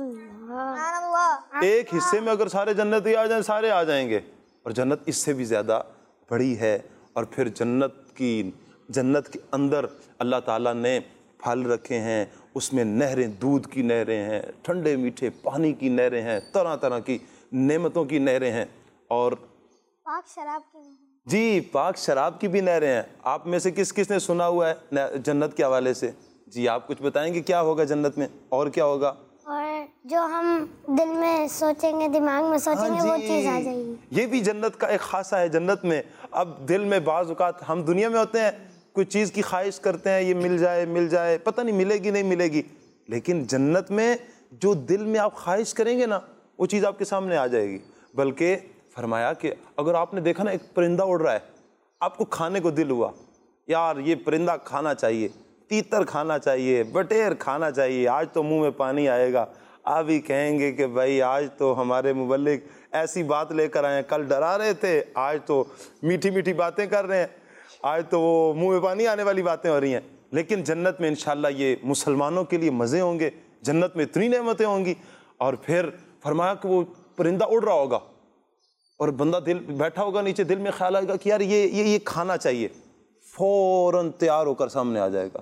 एक हिस्से में अगर सारे जन्नती आ जाएं, सारे आ जाएंगे, और जन्नत इससे भी ज़्यादा बड़ी है। और फिर जन्नत की जन्नत के अंदर अल्लाह ताला ने फल रखे हैं, उसमें नहरें, दूध की नहरें हैं, ठंडे मीठे पानी की नहरें हैं, तरह तरह की नेमतों की नहरें हैं, और पाक शराब की नहरें। जी, पाक शराब की भी नहरें हैं। आप में से किस किस ने सुना हुआ है जन्नत के हवाले से? जी, आप कुछ बताएंगे क्या होगा जन्नत में, और क्या होगा? और जो हम दिल में सोचेंगे, दिमाग में सोचेंगे, वो चीज़ आ जाएगी। ये भी जन्नत का एक खासा है। जन्नत में अब दिल में बाज़ औक़ात हम दुनिया में होते हैं, कोई चीज़ की ख्वाहिश करते हैं, ये मिल जाए मिल जाए, पता नहीं मिलेगी नहीं मिलेगी, लेकिन जन्नत में जो दिल में आप ख्वाहिश करेंगे ना, वो चीज़ आपके सामने आ जाएगी। बल्कि फरमाया कि अगर आपने देखा ना, एक परिंदा उड़ रहा है, आपको खाने को दिल हुआ, यार ये परिंदा खाना चाहिए, तीतर खाना चाहिए, बटेर खाना चाहिए, आज तो मुंह में पानी आएगा। आप ही कहेंगे कि भाई आज तो हमारे मुबल्लिग ऐसी बात लेकर आए हैं। कल डरा रहे थे, आज तो मीठी मीठी बातें कर रहे हैं, आज तो वो मुंह में पानी आने वाली बातें हो रही हैं। लेकिन जन्नत में इंशाल्लाह ये मुसलमानों के लिए मज़े होंगे, जन्नत में इतनी नेमतें होंगी। और फिर फरमाया कि वो परिंदा उड़ रहा होगा और बंदा दिल बैठा होगा नीचे, दिल में ख्याल आएगा कि यार ये ये ये खाना चाहिए, फौरन तैयार होकर सामने आ जाएगा।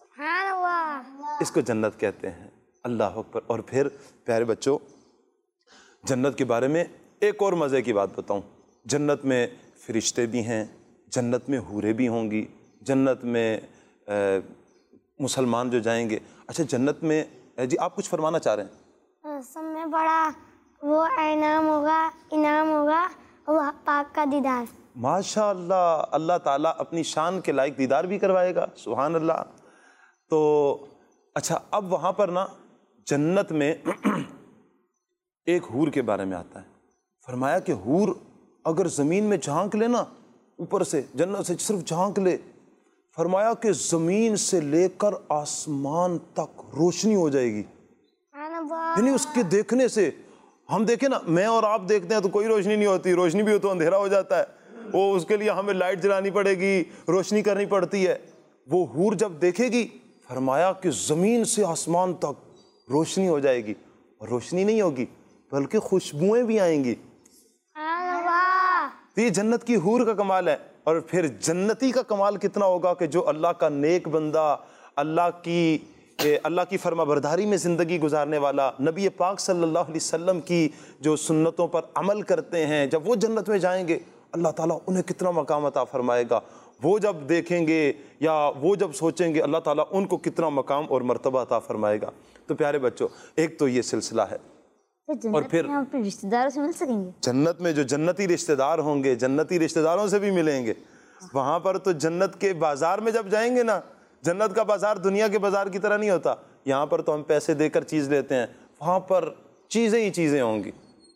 इसको जन्नत कहते हैं। अल्लाह अकबर। और फिर प्यारे बच्चों, जन्नत के बारे में एक और मज़े की बात बताऊं। जन्नत में फरिश्ते भी हैं, जन्नत में हूरें भी होंगी, जन्नत में आ, मुसलमान जो जाएंगे। अच्छा, जन्नत में जी आप कुछ फरमाना चाह रहे हैं? सब में बड़ा वो इनाम होगा, इनाम होगा वो पाक का दीदार। माशाअल्लाह, अल्लाह ताला अपनी शान के लायक दीदार भी करवाएगा। सुभान अल्लाह। तो अच्छा, अब वहाँ पर ना जन्नत में एक हूर के बारे में आता है। फरमाया कि हूर अगर ज़मीन में झांक ले ना, ऊपर से जन्नत से सिर्फ झांक ले, फरमाया कि ज़मीन से लेकर आसमान तक रोशनी हो जाएगी। यानी उसके देखने से, हम देखें ना, मैं और आप देखते हैं तो कोई रोशनी नहीं होती, रोशनी भी हो तो अंधेरा हो जाता है, वो उसके लिए हमें लाइट जलानी पड़ेगी, रोशनी करनी पड़ती है। वो हूर जब देखेगी, फरमाया कि ज़मीन से आसमान तक रोशनी हो जाएगी। और रोशनी नहीं होगी बल्कि खुशबुएं भी आएंगी। तो ये जन्नत की हूर का कमाल है। और फिर जन्नती का कमाल कितना होगा कि जो अल्लाह का नेक बंदा, अल्लाह की अल्लाह की फरमाबरदारी में ज़िंदगी गुजारने वाला, नबी पाक सल्लल्लाहु अलैहि वसल्लम की जो सुन्नतों पर अमल करते हैं, जब वो जन्नत में जाएंगे अल्लाह ताला उन्हें कितना मकाम अता फरमाएगा। वो जब देखेंगे या वो जब सोचेंगे, अल्लाह ताला उनको कितना मकाम और मर्तबा अता फरमाएगा। तो प्यारे बच्चों, एक तो ये सिलसिला है। तो और फिर अपने रिश्तेदारों से मिल सकेंगे। जन्नत में जो जन्नती रिश्तेदार होंगे, जन्नती रिश्तेदारों से भी मिलेंगे। वहाँ पर तो जन्नत के बाजार में जब जाएंगे ना, जन्नत का बाजार दुनिया के बाजार की तरह नहीं होता। यहाँ पर तो हम पैसे देकर चीज़ लेते हैं, वहाँ पर चीज़ें ही चीज़ें होंगी।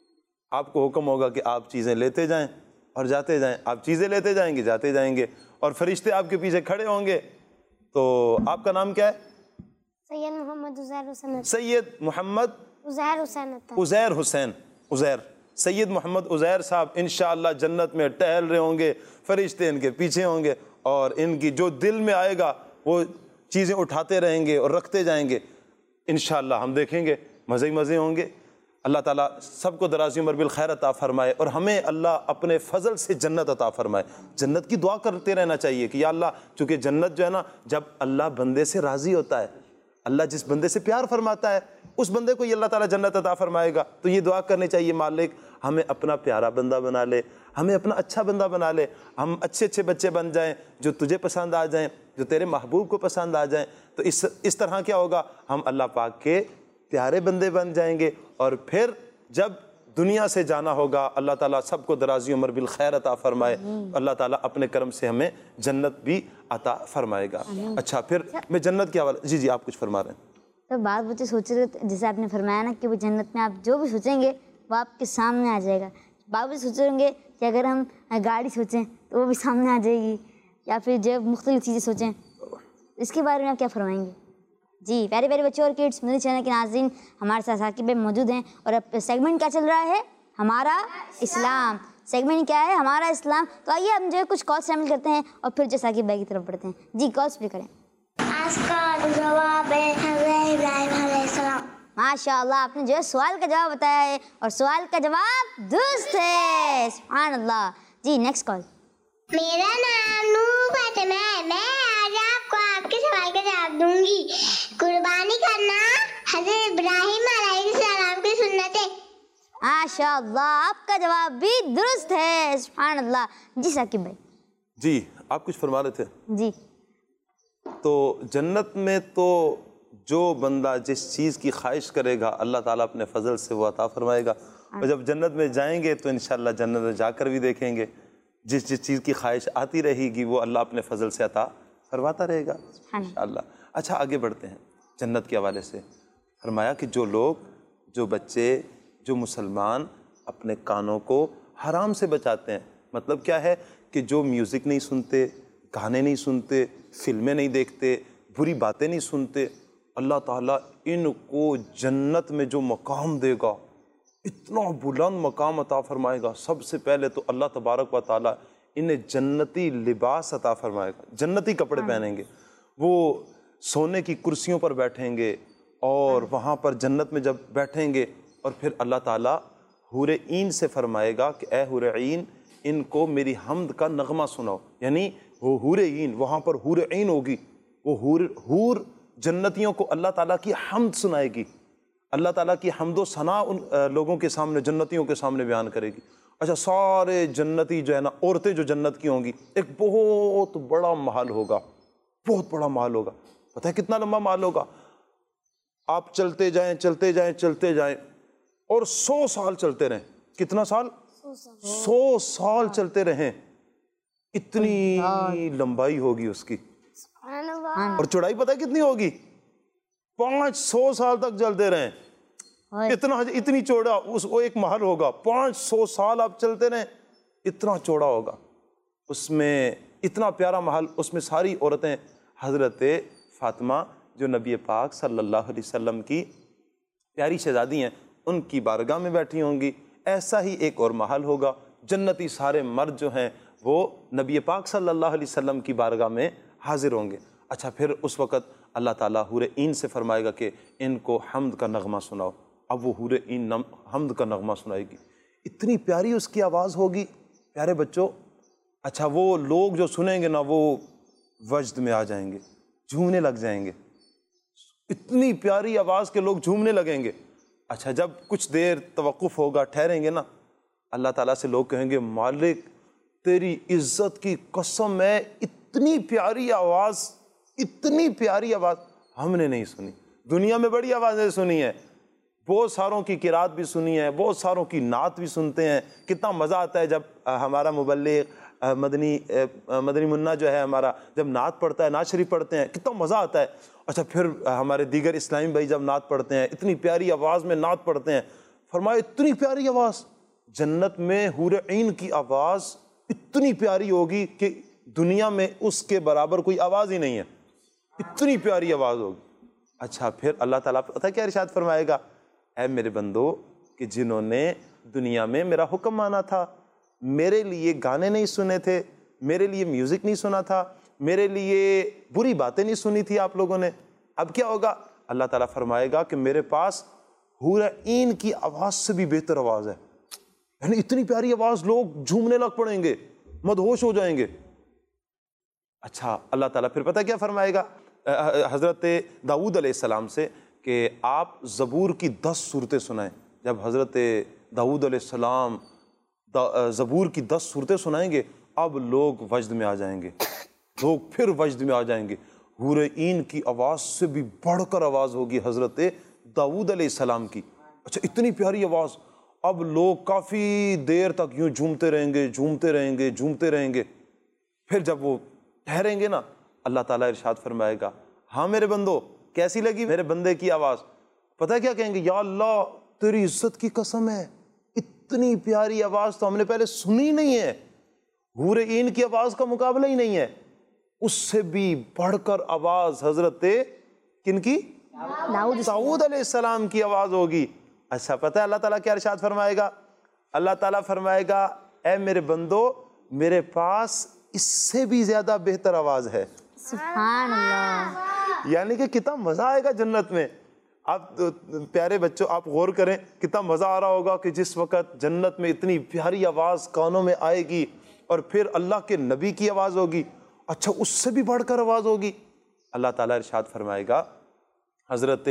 आपको हुक्म होगा कि आप चीज़ें लेते जाएं और जाते जाएं, आप चीज़ें लेते जाएंगे, जाते जाएंगे, और फरिश्ते आपके पीछे खड़े होंगे। तो आपका नाम क्या है? सैयद मोहम्मद उज़ैर हुसैन। सैयद मोहम्मद उज़ैर हुसैन। उज़ैर हुसैन। उज़ैर, सैयद मोहम्मद उज़ैर साहब इंशाअल्लाह जन्नत में टहल रहे होंगे, फरिश्ते इनके पीछे होंगे और इनकी जो दिल में आएगा वो चीज़ें उठाते रहेंगे और रखते जाएंगे। इंशाअल्लाह हम देखेंगे, मज़े ही मज़े होंगे। अल्लाह ताला सबको दराज़ी उम्र बिल खैर अता फरमाए और हमें अल्लाह अपने फ़ज़ल से जन्नत अता फरमाए। जन्नत की दुआ करते रहना चाहिए कि या अल्लाह, चूँकि जन्नत जो है ना, जब अल्लाह बंदे से राज़ी होता है, अल्लाह जिस बंदे से प्यार फरमाता है, उस बंदे को ये अल्लाह ताला जन्नत अता फरमाएगा। तो ये दुआ करनी चाहिए, मालिक हमें अपना प्यारा बंदा बना ले, हमें अपना अच्छा बंदा बना ले, हम अच्छे अच्छे बच्चे बन जाएं जो तुझे पसंद आ जाएं, जो तेरे महबूब को पसंद आ जाएं। तो इस इस तरह क्या होगा, हम अल्लाह पाक के प्यारे बंदे बन जाएंगे। और फिर जब दुनिया से जाना होगा, अल्लाह ताला सबको दराज़ी उम्र बिल खैर अता फरमाए, अल्लाह ताला अपने करम से हमें जन्नत भी अता फरमाएगा। अच्छा, फिर मैं जन्नत के हवाले, जी जी आप कुछ फरमा रहे हैं? तो बात बच्चे सोच रहे थे, जैसे आपने फरमाया ना कि वो जन्नत में आप जो भी सोचेंगे वो आपके सामने आ जाएगा। बाबू जी सोच रहे कि अगर हम गाड़ी सोचें तो वो भी सामने आ जाएगी, या फिर जो मुख्तलिफ चीज़ें सोचें, इसके बारे में आप क्या फरमाएंगे? जी प्यारे प्यारे बच्चों और किड्स, मेरे चैनल के नाज़रीन, हमारे साथ साकिब भाई मौजूद हैं और अब सेगमेंट क्या चल रहा है, हमारा इस्लाम। सेगमेंट क्या है, हमारा इस्लाम। तो आइए हम जो है कुछ कॉल्स शामिल करते हैं और फिर जो साकिब भाई की तरफ बढ़ते हैं। जी कॉल्स भी करें। आज का जवाब है हज़रत इब्राहीम अलैहिस्सलाम। माशाअल्लाह, आपने जो है सवाल का जवाब बताया है और सवाल का जवाब दुरुस्त है। सुभान अल्लाह। जी नेक्स्ट कॉल। मेरा नाम नूर फातिमा है, मैं आज आपको आपके सवाल का जवाब दूंगी। कुर्बानी करना हज़रत इब्राहीम अलैहिस्सलाम की सुन्नत है। माशाअल्लाह, आपका जवाब भी दुरुस्त है। सुभान अल्लाह। जी साकिब भाई। जी आप कुछ फरमा रहे थे? जी तो जन्नत में तो जो बंदा जिस चीज़ की ख्वाहिश करेगा अल्लाह ताला अपने फजल से वो अता फरमाएगा। और जब जन्नत में जाएंगे तो इंशाअल्लाह जन्नत में जाकर भी देखेंगे जिस जिस चीज़ की ख्वाहिश आती रहेगी वो अल्लाह अपने फजल से अता फरमाता रहेगा इंशाअल्लाह। अच्छा आगे बढ़ते हैं। जन्नत के हवाले से फरमाया कि जो लोग, जो बच्चे, जो मुसलमान अपने कानों को हराम से बचाते हैं, मतलब क्या है कि जो म्यूज़िक नहीं सुनते, गाने नहीं सुनते, फिल्में नहीं देखते, बुरी बातें नहीं सुनते, अल्लाह ताला इनको जन्नत में जो मकाम देगा, इतना बुलंद मकाम अता फरमाएगा। सबसे पहले तो अल्लाह तबारक व ताला इन्हें जन्नती लिबास अता फरमाएगा, जन्नती कपड़े पहनेंगे, वो सोने की कुर्सियों पर बैठेंगे और वहाँ पर जन्नत में जब बैठेंगे और फिर अल्लाह ताला हूरे ईन से फरमाएगा कि ए हूरे ईन, इनको मेरी हमद का नगमा सुनाओ। यानी वो हूरे ईन, वहाँ पर हूरे ईन होगी, वो हूर हूर जन्नतियों को अल्लाह ताला की हमद सुनाएगी, अल्लाह ताला की हमदो सना उन लोगों के सामने, जन्नतियों के सामने बयान करेगी। अच्छा, सारे जन्नती जो है ना, औरतें जो जन्नत की होंगी, एक बहुत बड़ा महल होगा, बहुत बड़ा महल होगा। पता है कितना लंबा महल होगा? आप चलते जाएं चलते जाएं चलते जाएं और सौ साल चलते रहें। कितना साल? सौ साल चलते रहें, इतनी लंबाई होगी उसकी। और चौड़ाई पता है कितनी होगी? पाँच सौ साल तक चलते रहें, इतना इतनी चौड़ा उस वो एक महल होगा। पाँच सौ साल आप चलते रहें, इतना चौड़ा होगा, उसमें इतना प्यारा महल। उसमें सारी औरतें हज़रत फ़ातिमा जो नबी पाक सल्लल्लाहु अलैहि वसल्लम की प्यारी शहज़ादी हैं, उनकी बारगाह में बैठी होंगी। ऐसा ही एक और महल होगा। जन्नती सारे मर्द जो हैं वो नबी पाक सल्लल्लाहु अलैहि वसल्लम की बारगाह में हाजिर होंगे। अच्छा, फिर उस वक़्त अल्लाह ताला हूरे ईन से फरमाएगा कि इनको हम्द का नगमा सुनाओ। अब वो हूरे ईन हम्द का नगमा सुनाएगी, इतनी प्यारी उसकी आवाज़ होगी। प्यारे बच्चों, अच्छा वो लोग जो सुनेंगे ना, वो वजद में आ जाएंगे, झूमने लग जाएंगे। इतनी प्यारी आवाज़ के लोग झूमने लगेंगे। अच्छा, जब कुछ देर तवक्कुफ़ होगा, ठहरेंगे ना, अल्लाह ताला से लोग कहेंगे, मालिक तेरी इज़्ज़त की कसम है, इतनी प्यारी आवाज़, इतनी प्यारी आवाज़ हमने नहीं सुनी। दुनिया में बड़ी आवाज़ें सुनी है, बहुत सारों की किरात भी सुनी है, बहुत सारों की नात भी सुनते हैं। कितना मज़ा आता है जब हमारा मुबल्लिग मदनी मदनी मुन्ना जो है हमारा, जब नात पढ़ता है, नात शरीफ पढ़ते हैं, कितना मज़ा आता है। अच्छा, फिर हमारे दीगर इस्लामी भाई जब नात पढ़ते हैं, इतनी प्यारी आवाज़ में नात पढ़ते हैं। फरमाया इतनी प्यारी आवाज़, जन्नत में हूरे ईन की आवाज़ इतनी प्यारी होगी कि दुनिया में उसके बराबर कोई आवाज़ ही नहीं है, इतनी प्यारी आवाज़ होगी। अच्छा, फिर अल्लाह ताला पता क्या इरशाद फरमाएगा? ऐ मेरे बंदो कि जिन्होंने दुनिया में मेरा हुक्म माना था, मेरे लिए गाने नहीं सुने थे, मेरे लिए म्यूज़िक नहीं सुना था, मेरे लिए बुरी बातें नहीं सुनी थी आप लोगों ने, अब क्या होगा? अल्लाह ताला फरमाएगा कि मेरे पास हूरे ईन की आवाज़ से भी बेहतर आवाज़ है। यानी इतनी प्यारी आवाज़, लोग झूमने लग पड़ेंगे, मदहोश हो जाएंगे। अच्छा, अल्लाह ताला फिर पता क्या फरमाएगा हज़रत दाऊद अलैहिस्सलाम से कि आप ज़बूर की दस सूरतें सुनाएं। जब हज़रत दाऊद अलैहिस्सलाम ज़बूर की दस सूरतें सुनाएंगे, अब लोग वजद में आ जाएंगे, लोग फिर वजद में आ जाएंगे। हूरे ईन की आवाज़ से भी बढ़कर आवाज़ होगी हज़रत दाऊद अलैहिस्सलाम की। अच्छा, इतनी प्यारी आवाज़, अब लोग काफ़ी देर तक यूँ झूमते रहेंगे, झूमते रहेंगे, झूमते रहेंगे। फिर जब वो ठहरेंगे ना, अल्लाह ताला इरशाद फरमाएगा, हाँ मेरे बंदो, कैसी लगी मेरे बंदे की आवाज़? पता क्या कहेंगे? या अल्लाह तेरी इज्जत की कसम है, इतनी प्यारी आवाज़ तो हमने पहले सुनी नहीं है, हूरे ईन की आवाज़ का मुकाबला ही नहीं है। उससे भी बढ़कर आवाज़ हज़रत किनकी? दाऊद अलैहिस्सलाम की आवाज़ होगी। अच्छा, पता है अल्लाह ताला क्या इरशाद फरमाएगा? अल्लाह ताला फरमाएगा, ऐ मेरे बंदो, मेरे पास इससे भी ज़्यादा बेहतर आवाज़ है। सुभान अल्लाह। यानी कि कितना मज़ा आएगा जन्नत में। आप प्यारे बच्चों, आप गौर करें, कितना मज़ा आ रहा होगा कि जिस वक़्त जन्नत में इतनी प्यारी आवाज़ कानों में आएगी और फिर अल्लाह के नबी की आवाज़ होगी। अच्छा, उससे भी बढ़कर आवाज़ होगी। अल्लाह ताला इरशाद फरमाएगा हज़रत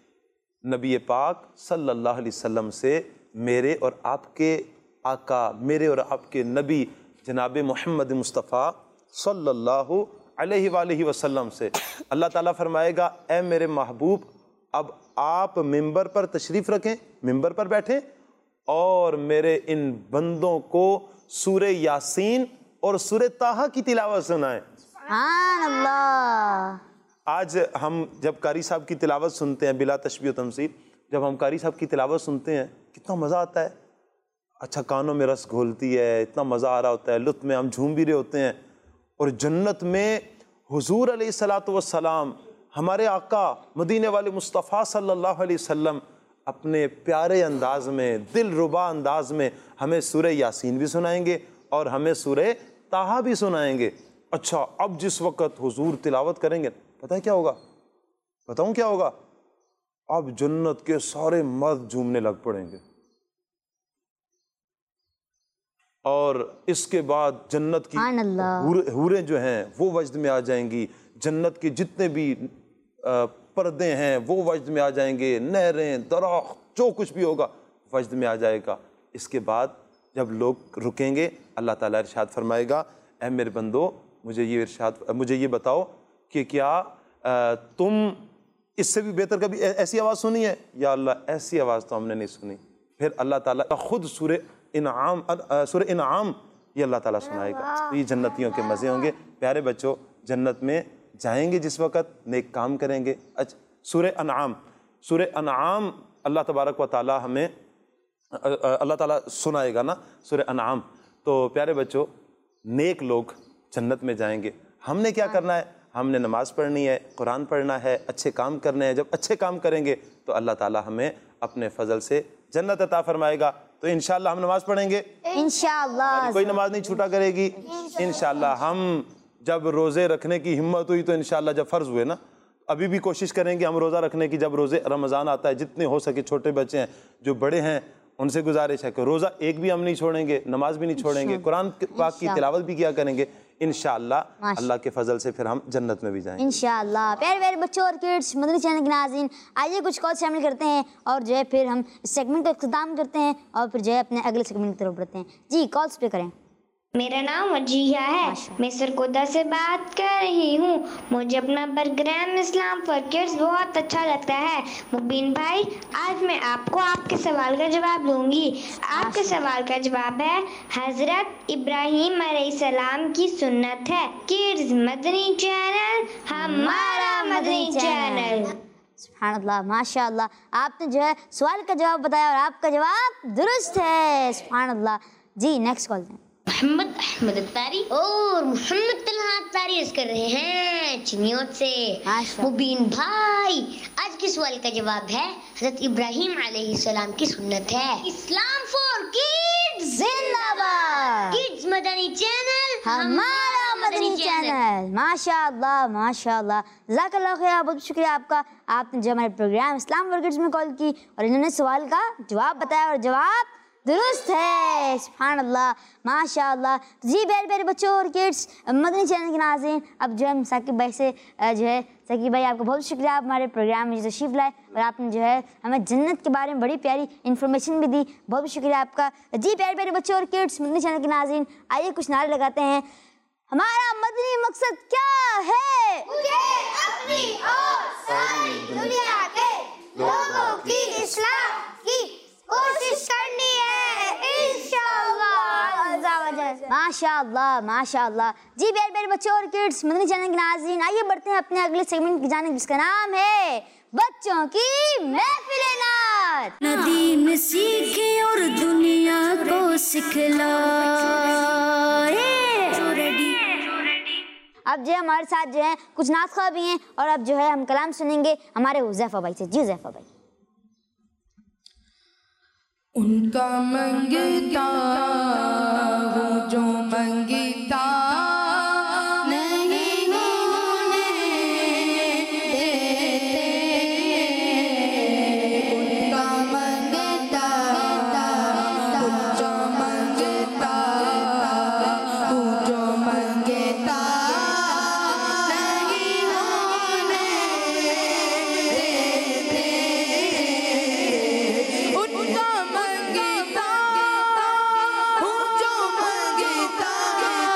नबी पाक सल्लल्लाहु अलैहि वसल्लम से, मेरे और आपके आका, मेरे और आपके नबी जनाब मोहम्मद मुस्तफ़ा सल्लल्लाहु अलैहि वसल्लम से अल्लाह ताला फरमाएगा, ऐ मेरे महबूब, अब आप मिंबर पर तशरीफ़ रखें, मिंबर पर बैठें और मेरे इन बंदों को सूरे यासीन और सूरे ताहा की तिलावत सुनाएं। सुभान अल्लाह। आज हम जब कारी साहब की तिलावत सुनते हैं, बिला तशबीह तमसील, जब हम कारी साहब की तिलावत सुनते हैं, कितना मज़ा आता है। अच्छा, कानों में रस घोलती है, इतना मज़ा आ रहा होता है, लुत्फ़ में हम झूम भी रहे होते हैं। और जन्नत में हुजूर अलैहिस्सलातु वस्सलाम, हमारे आका मदीने वाले मुस्तफ़ा सल्लल्लाहु अलैहि वसल्लम, अपने प्यारे अंदाज में, दिल रुबा अंदाज में हमें सूरह यासीन भी सुनाएंगे और हमें सूरह ताहा भी सुनाएंगे। अच्छा, अब जिस वक़्त हुजूर तिलावत करेंगे, पता है क्या होगा? बताऊं क्या होगा? अब जन्नत के सारे मर्द झूमने लग पड़ेंगे और इसके बाद जन्नत की हूरें हूरें जो हैं वो वजद में आ जाएंगी। जन्नत के जितने भी पर्दे हैं वो वजद में आ जाएंगे, नहरें, दरख्त, जो कुछ भी होगा वजद में आ जाएगा। इसके बाद जब लोग रुकेंगे, अल्लाह ताला इरशाद फरमाएगा, ऐ मेरे बंदो, मुझे ये इरशाद मुझे ये बताओ कि क्या आ, तुम इससे भी बेहतर कभी ऐसी आवाज़ सुनी है? या अल्लाह, ऐसी आवाज़ तो हमने नहीं सुनी। फिर अल्लाह ताला खुद सूरह इनाम सूरह इनाम ये अल्लाह ताला सुनाएगा। तो ये जन्नतियों के मज़े होंगे। प्यारे बच्चों, जन्नत में जाएंगे जिस वक़्त नेक काम करेंगे। अच्छा, सूरह अनआम सूरह अनआम अल्लाह तबारक व ताला हमें अल्लाह ताला सुनाएगा ना, सूरह अनआम। तो प्यारे बच्चों, नेक लोग जन्नत में जाएंगे। हमने क्या करना है? हमने नमाज़ पढ़नी है, कुरान पढ़ना है, अच्छे काम करने हैं। जब अच्छे काम करेंगे तो अल्लाह ताला हमें अपने फजल से जन्नत अता फरमाएगा। तो इंशाअल्लाह हम नमाज़ पढ़ेंगे, इंशाअल्लाह कोई नमाज नहीं छूटा करेगी। इंशाअल्लाह हम जब रोज़े रखने की हिम्मत हुई तो इंशाअल्लाह जब फ़र्ज़ हुए ना, अभी भी कोशिश करेंगे हम रोज़ा रखने की। जब रोज़े रमज़ान आता है, जितने हो सके, छोटे बच्चे हैं, जो बड़े हैं, उनसे गुजारिश है कि रोज़ा एक भी हम नहीं छोड़ेंगे, नमाज भी नहीं छोड़ेंगे, कुरान पाक की तिलावत भी किया करेंगे। इंशाअल्लाह अल्लाह के फजल से फिर हम जन्नत में भी जाएंगे इंशाअल्लाह। प्यारे प्यारे बच्चों और किड्स, मदनी चैनल के नाज़रीन, आइए कुछ कॉल शामिल करते हैं और जो है फिर हम इस सेगमेंट का इख्तिताम करते हैं और फिर जो है अपने अगले सेगमेंट की तरफ बढ़ते हैं। जी, कॉल्स पे करें। मेरा नाम वजीहा है, मैं सरगोदा से बात कर रही हूँ। मुझे अपना प्रोग्राम इस्लाम फॉर किड्स बहुत अच्छा लगता है। मुबीन भाई, आज मैं आपको आपके सवाल का जवाब दूंगी। आपके सवाल का जवाब है, हजरत इब्राहीम अलैहिस्सलाम की सुन्नत है। किड्स मदनी चैनल, हमारा मदनी चैनल। सुभानअल्लाह, माशाअल्लाह, आपने जो है सवाल का जवाब बताया और आपका जवाब दुरुस्त है। सुभानअल्लाह। जी, नेक्स्ट कॉल दें। मोहम्मद अहमद अत्तारी और मोहम्मद तलहा अत्तारी कर रहे हैं चिनियोत से। मुबीन भाई, आज के सवाल का जवाब है, हज़रत इब्राहीम अलैहिस्सलाम की सुन्नत है। इस्लाम फॉर किड्स जिंदाबाद। किड्स मदनी चैनल, हमारा मदनी चैनल। माशाअल्लाह माशाअल्लाह, जज़ाकल्लाह खैर, बहुत शुक्रिया आपका। आपने जो हमारे प्रोग्राम इस्लाम फॉर किड्स में कॉल की और इन्होंने सवाल का जवाब बताया और जवाब दुरुस्त है। सुभानअल्लाह, माशाअल्लाह। जी प्यारे प्यारे बच्चों और किड्स, मदनी चैनल के नाज़रीन, अब जो हम साकिब भाई से जो है, साकिब भाई आपका बहुत शुक्रिया, आप हमारे प्रोग्राम में तशरीफ़ लाए और आपने जो है हमें जन्नत के बारे में बड़ी प्यारी इन्फॉर्मेशन भी दी। बहुत शुक्रिया आपका। जी प्यारे प्यारे बच्चों और किड्स, मदनी चैनल के नाज़रीन, आइए कुछ नारे लगाते हैं। हमारा मदनी मकसद क्या है? मुझे अपनी और सारी दुनिया के लोगों की इस्लाह की कोशिश करनी है इंशाअल्लाह। माशाअल्लाह माशाअल्लाह। जी प्यारे प्यारे बच्चों और किड्स, मदनी चैनल के नाज़रीन, आइए बढ़ते हैं अपने अगले सेगमेंट की जानिब, जिसका नाम है बच्चों की महफिल नात। नदी में सीखे और दुनिया को सिखलाए। अब जो है हमारे साथ जो है कुछ नातख़्वाह भी हैं और अब जो है हम कलाम सुनेंगे हमारे हुज़ैफ़ा भाई से। जी हुज़ैफ़ा भाई। उनका मंगता वो जो मंगता नहीं होने देते। उनका मंगता वो जो मंगता वो जो मंगता नहीं होने देते। उनका मंगता वो जो मंगता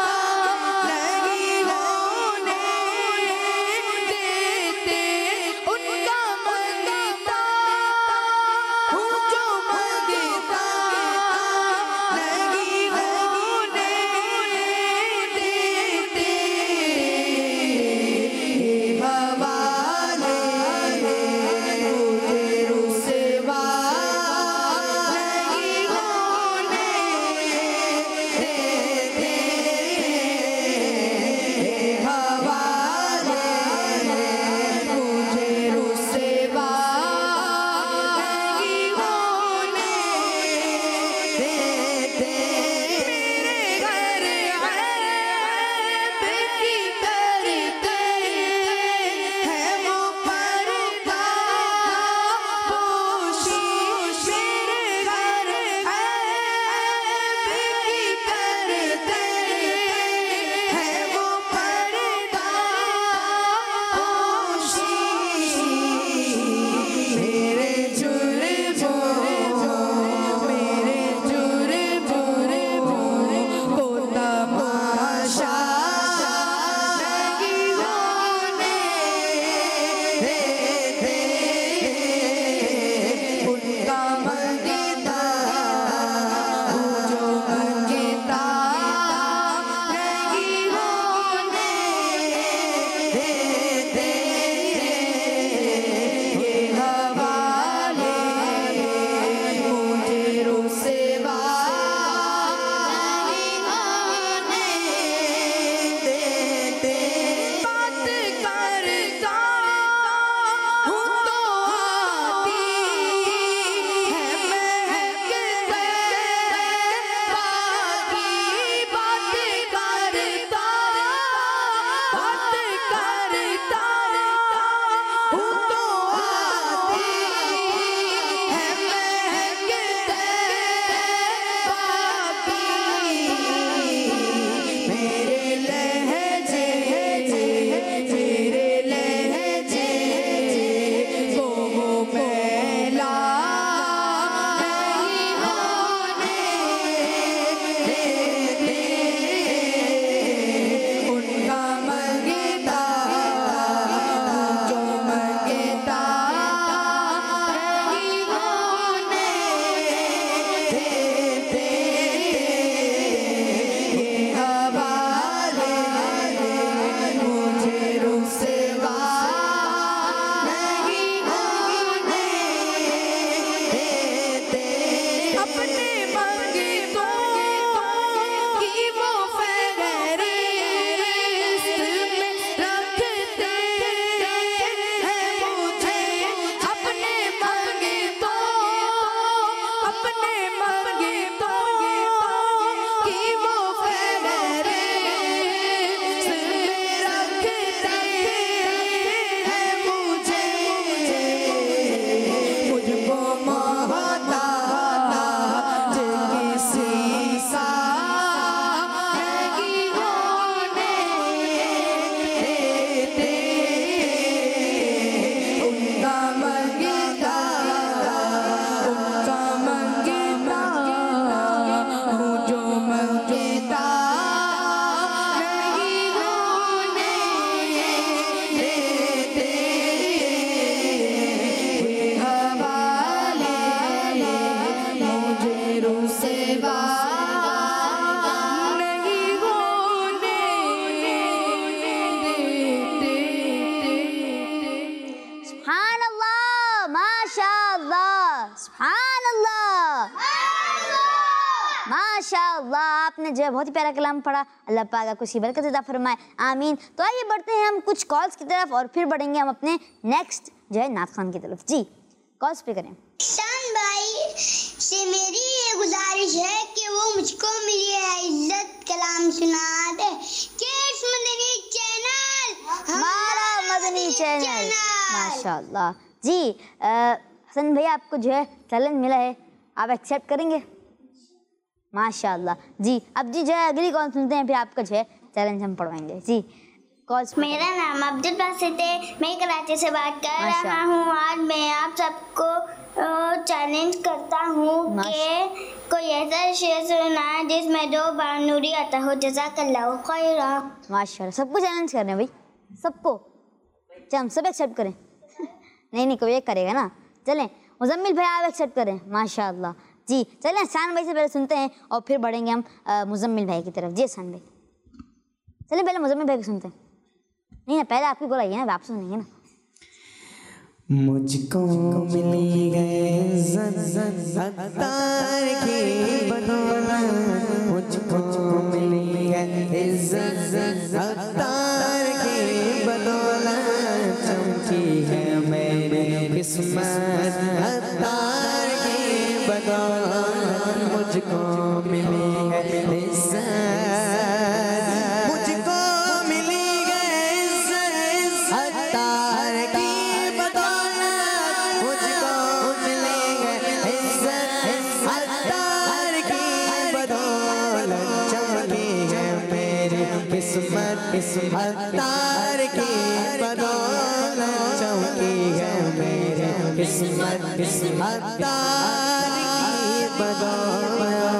सुभान अल्लाह, माशाअल्लाह। आपने जो है बहुत ही प्यारा कलाम पढ़ा। अल्लाह पाक आपको इसी बरकत अता फरमाए, आमीन। तो आइए बढ़ते हैं हम कुछ कॉल्स की तरफ और फिर बढ़ेंगे हम अपने नेक्स्ट जो है नात खान की तरफ। जी कॉल्स पे करें। शान भाई से मेरी ये गुजारिश है कि वो मुझको मेरी इज्जत कलाम सुना दे। किड्स मदनी चैनल, हमारा मदनी चैनल, माशाअल्लाह। जी अ, हसन भैया आपको जो है चैलेंज मिला है, आप एक्सेप्ट करेंगे? माशाअल्लाह। जी अब जी जो है अगली कॉल सुनते हैं, फिर आपका जो है चैलेंज हम पढ़वाएंगे। जी कॉल्स। मेरा नाम अब्दुल बासित है, मैं कराची से बात कर रहा हूँ। आज मैं आप सबको चैलेंज करता हूँ कि कोई ऐसा शेर सुनाए जिसमें दो बार नूरी आता हो। जज़ाकल्लाहु खैरा। माशाअल्लाह, सबको चैलेंज कर रहे हैं भाई, सबको। चल हम सब एक्सेप्ट करें? नहीं नहीं, कोई एक करेगा ना। चलें मुजम्मिल भाई आप एक्सेप्ट करें, माशाअल्लाह। जी चलें शान भाई से पहले सुनते हैं और फिर बढ़ेंगे हम मुजम्मिल भाई की तरफ। जी शान भाई चलें पहले मुजम्मिल भाई को सुनते हैं। नहीं ना, पहले आपकी बोला है ना, आप सुनेंगे ना। मुझको मिली गए ज़त्तार की बदौलत, मुझको मिली गए ज़त्तार की बदौलत, चमकी है मेरी किस्मत ज़त्तार की बदौलत, मुझको मिली है इज़्ज़त, मुझको मिली गई इज़्ज़त ज़त्तार की बदौलत, मुझको मिली गई इज़्ज़त ज़त्तार की बदौलत, चमकी है मेरी किस्मत ज़त्तार की बदौलत, चमकी है मेरी किस्मत ज़त्तार की बदौलत।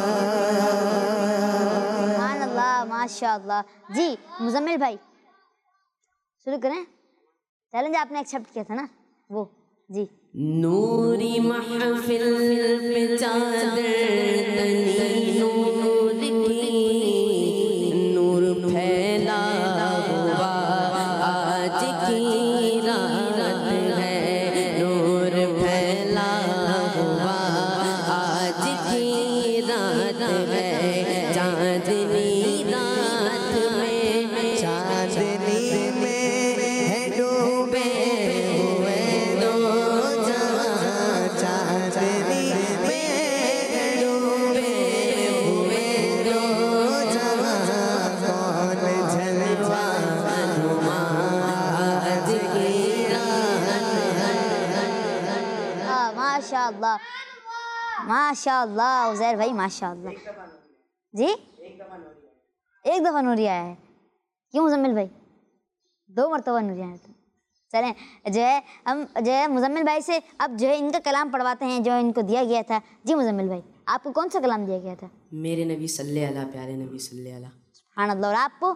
सुभान अल्लाह, माशाअल्लाह। जी मुजम्मिल भाई शुरू करें। चैलेंज आपने एक्सेप्ट किया था ना वो। जी नूरी महफिल पे चादर तनी नूर की, नूर फैला हुआ आज की रात है, नूर फैला हुआ आज की रात है, चांदनी रात में, चांदनी में है डूबे हुए दो जहां, चांदनी में है डूबे हुए दो जहां, कौन झलवा नुमा आज की रात है। हाँ माशाअल्लाह, माशाअल्लाह उज़ैर भाई माशाअल्लाह। जी एक दफ़ा नूरी आया है, क्यों मुजम्मिल भाई? दो मरतबा नूरी आया था। चलें जो है हम जो है मुजम्मिल भाई से अब जो है इनका कलाम पढ़वाते हैं जो इनको दिया गया था। जी मुजम्मिल भाई आपको कौन सा कलाम दिया गया था? मेरे नबी सल्लल्लाहु अलैहि, प्यारे नबी सल्लल्लाहु अलैहि। सुभान अल्लाह। और आपको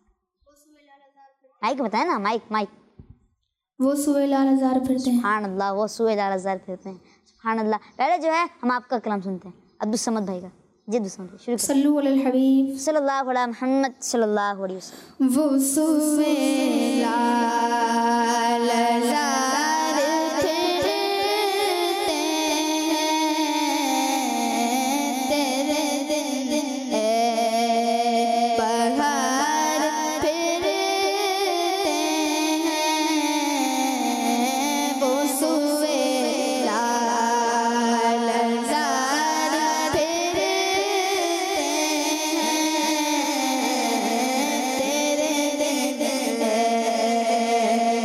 माइक बताए ना, माइक माइक। वो सुए लाल हजार फिरते हैं। सुभान अल्लाह, वो सुए लाल हजार फिरते हैं। सुभान अल्लाह। पहले जो है हम आपका कलाम सुनते हैं अब्दुल समद भाई का। जी अब्दुल समद भाई शुरू करें। सल्लु अलल हबीब सल्लल्लाहु अलैहि मोहम्मद सल्लल्लाहु अलैहि वसल्लम। वो सुए लाल हजार फिरते हैं, तेरे दिन पहाड़ फिरते हैं, वो सुए लाल हजार फिरते हैं, तेरे दिन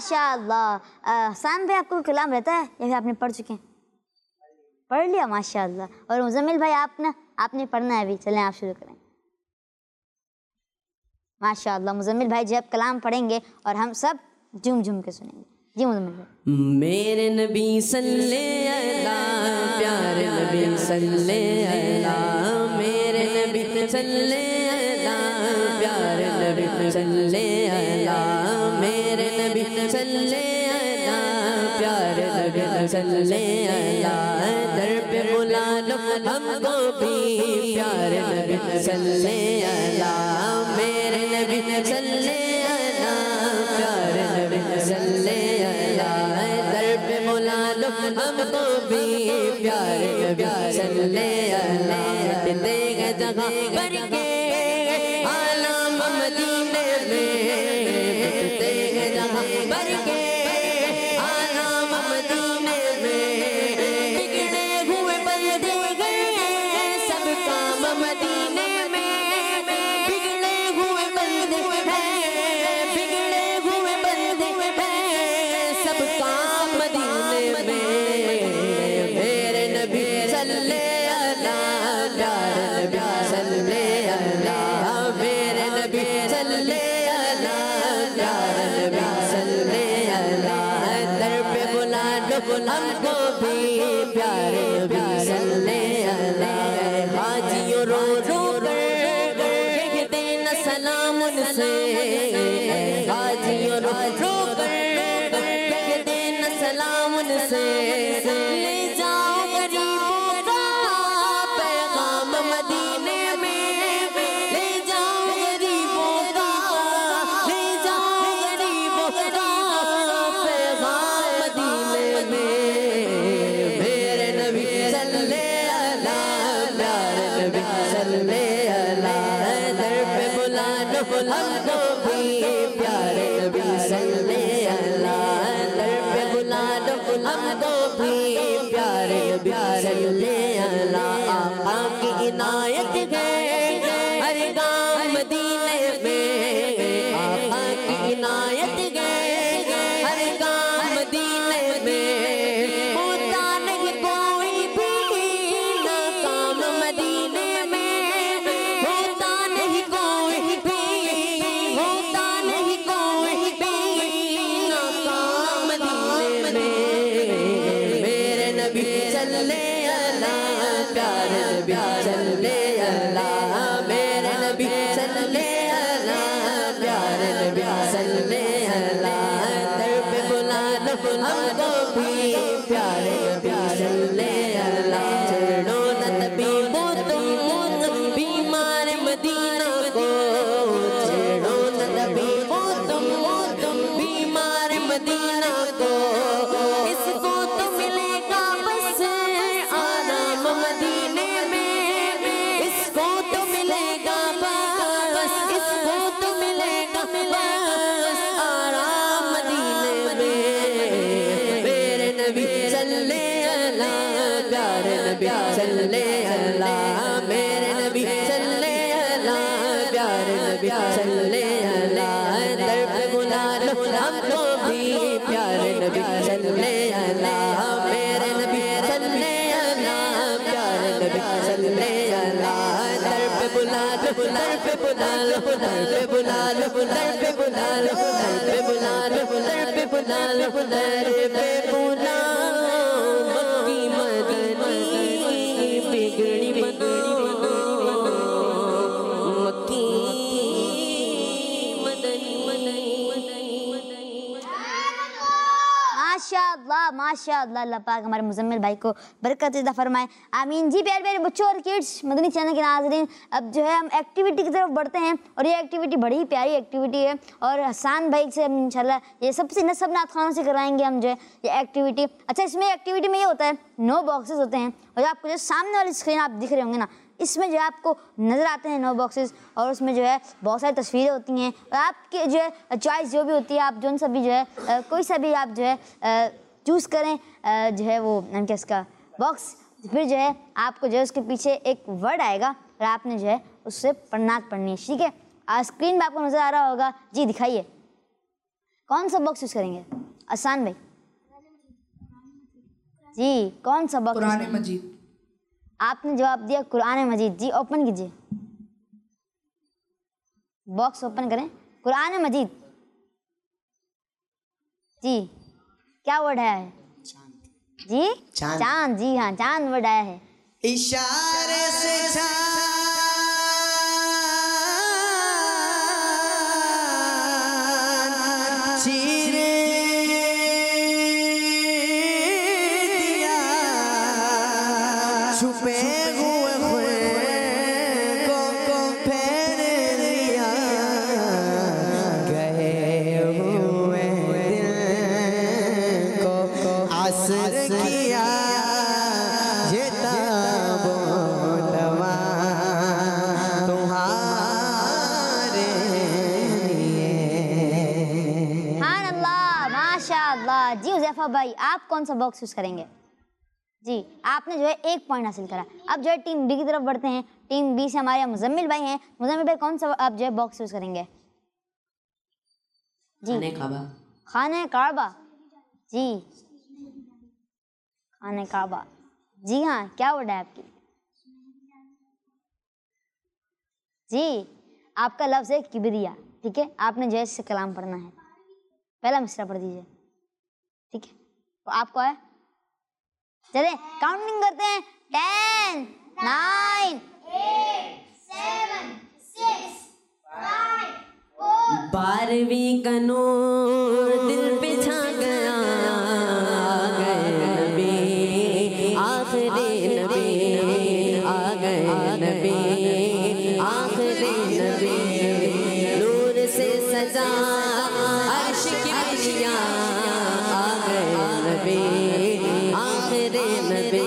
माशाअल्लाह। अ, हसन भाई आपको कलाम रहता है या फिर आपने पढ़ चुके हैं? पढ़ लिया माशाअल्लाह। और मुजम्मिल भाई आप ना आपने पढ़ना है अभी, चलें आप शुरू करें। माशाअल्लाह मुजम्मिल भाई जब कलाम पढ़ेंगे और हम सब झूम झूम के सुनेंगे। जी मुजम्मिल भाई। मेरे नबी सल्लल्लाहु अलैहि प्यारे नबी सल्लल्लाहु अलैहि मेरे नबी सल्लल्लाहु अलैहि प्यारे नबी सल्लल्लाहु अलैहि मेरे नबी सल्लल्लाहु अलैहि प्यारे नबी सल्लल्लाहु अलैहि दर पे बुला लो हमको भी प्यारे नबी सल्लल्लाहु अलैहि मेरे नबी सल्लल्लाहु अलैहि प्यारे नबी सल्लल्लाहु अलैहि दर पे बुला लो हमको भी प्यारे नबी सल्लल्लाहु अलैहि देगा जगह भर के आलम मदीने में देगा जगह भर के आलम मदीने में बिगड़े हुए बंदे गए सब काम मदीने में बिगड़े हुए बंदे हैं बिगड़े हुए बंदे हैं सब काम मदीने में मेरे नबी सल्लल्लाहु अलैहि सल्लल्लाहु मेरे नबी सल्लल्लाहु अलैहि सल्लल्लाहु दर पे बुला लो हमको भी प्यारे नबी सल्लल्लाहु अलैहि हाजियों रो रो कर कहते न सलाम उनसे हाजियों रो रो कर कहते न सलाम उनसे ले जाओ गरीबों का पैगाम मदीने में ले जाओ गरीबों का ले जाओ गरीबों का पैगाम मदीने में मेरे नबी सल्लल्लाहु अलैहि प्यारे नबी सल्लल्लाहु अलैहि दर पे बुला लो हमको भी प्यारे नबी सल्लल्लाहु अलैहि दर पे बुला लो हमको भी प्यारे नबी सल्लल्लाहु अलैहि आका की इनायत है हर गाँव मदीने में आका की इनायत है हर गाँव मदीने में होता नहीं कोई भी नाकाम मदीने में होता नहीं कोई भी होता नहीं कोई भी नाकाम मदीने में मेरे नबी सल्लल्लाहु अलैहि प्यारे नबी सल्लल्लाहु अलैहि मेरे नबी सल्लल्लाहु अलैहि प्यारे नबी सल्लल्लाहु अलैहि दर पे बुला लो हमको भी प्यारे नबी सल्लल्लाहु अलैहि चलो न तबीबो तुम बीमार मदीना को चलो न तबीबो तुम बीमार मदीना को इसको तो मिलेगा बस आराम मदीने में इसको तो मिलेगा बस इसको तो मिलेगा बस आराम मदीने में मेरे नबी सल्लल्लाहु अलैहि प्यारे नबी सल्लल्लाहु अलैहि मेरे नबी सल्लल्लाहु अलैहि प्यारे नबी सल्लल्लाहु अलैहि दर पे बुला लो हमको भी प्यारे नबी सल्लल्लाहु अलैहि मेरे नबी सल्लल्लाहु अलैहि प्यारे नबी सल्लल्लाहु अलैहि दर पे बुला लो दर पे बुला लो दर पे बुला लो दर पे बुला लो दर पे बुला लो दर पे बुला लो दर पे बुला मक्की मदीनी बिगड़ी बनाओ मक्की मदनी माशाअल्लाह माशाअल्लाह अल्लाह पाक हमारे मुजम्मिल भाई को बरकत अता फरमाए आमीन। जी प्यारे प्यारे बच्चों और किड्स मदनी चैनल के नाज़रीन अब जो है हम एक्टिविटी की तरफ बढ़ते हैं और ये एक्टिविटी बड़ी ही प्यारी एक्टिविटी है और हसान भाई से हम इंशाल्लाह ये सबसे न सब नात खानों से करवाएंगे हम जो है ये एक्टिविटी। अच्छा इसमें एक्टिविटी में ये होता है नौ बॉक्सेस होते हैं और आपको जो सामने वाली स्क्रीन आप दिख रहे होंगे ना इसमें जो है आपको नज़र आते हैं नौ बॉक्सेस और उसमें जो है बहुत सारी तस्वीरें होती हैं और आपके जो है चॉइस जो भी होती है आप जो सा भी जो है आ, कोई सा भी आप जो है चूज़ करें आ, जो है वो नाम क्या इसका बॉक्स फिर जो है आपको जो है उसके पीछे एक वर्ड आएगा और आपने जो है उससे पढ़ना पढ़नी है। ठीक है स्क्रीन पर आपको नज़र आ रहा होगा। जी दिखाइए कौन सा बॉक्स यूज़ करेंगे। आसान भाई जी, कौन सा बॉक्स? कुरान मजीद। आपने जवाब दिया कुरान मजीद। जी ओपन कीजिए, बॉक्स ओपन करें। कुरान मजीद जी, क्या वर्ड आया है? जी चांद। चांद। जी हाँ, चांद वर्ड आया है। इशारे से चांद चीरे दिया, छुपे हुए हुए को को फेर लिया, गए हुए दिल को असर किया, ये ताबो तवा तुम्हारे लिए। सुभान अल्लाह, माशाअल्लाह। जी हुज़ैफा भाई, आप कौन सा बॉक्स यूज करेंगे? जी आपने जो है एक पॉइंट हासिल करा। अब जो है टीम बी की तरफ बढ़ते हैं। टीम बी से हमारे मुजम्मिल भाई हैं। मुजम्मिल भाई कौन सा आप जो है बॉक्स यूज करेंगे? जी खाने काबा। खाने काबा। जी खाने काबा। जी हाँ, क्या वर्ड है आपकी? जी आपका लफ्ज़ है किबरिया। ठीक है, आपने जो है इससे कलाम पढ़ना है। पहला मिसरा पढ़ दीजिए। ठीक है, तो आपको है, चले काउंटिंग करते हैं। टेन, नाइन, बारहवीं का नूर दिल पे छा गया, आ गए नबी आखिरी नबी, आ गए नबी आखिरी नबी, नूर से सजा अर्श की बलियां, आ गए नबी आखिरी नबी,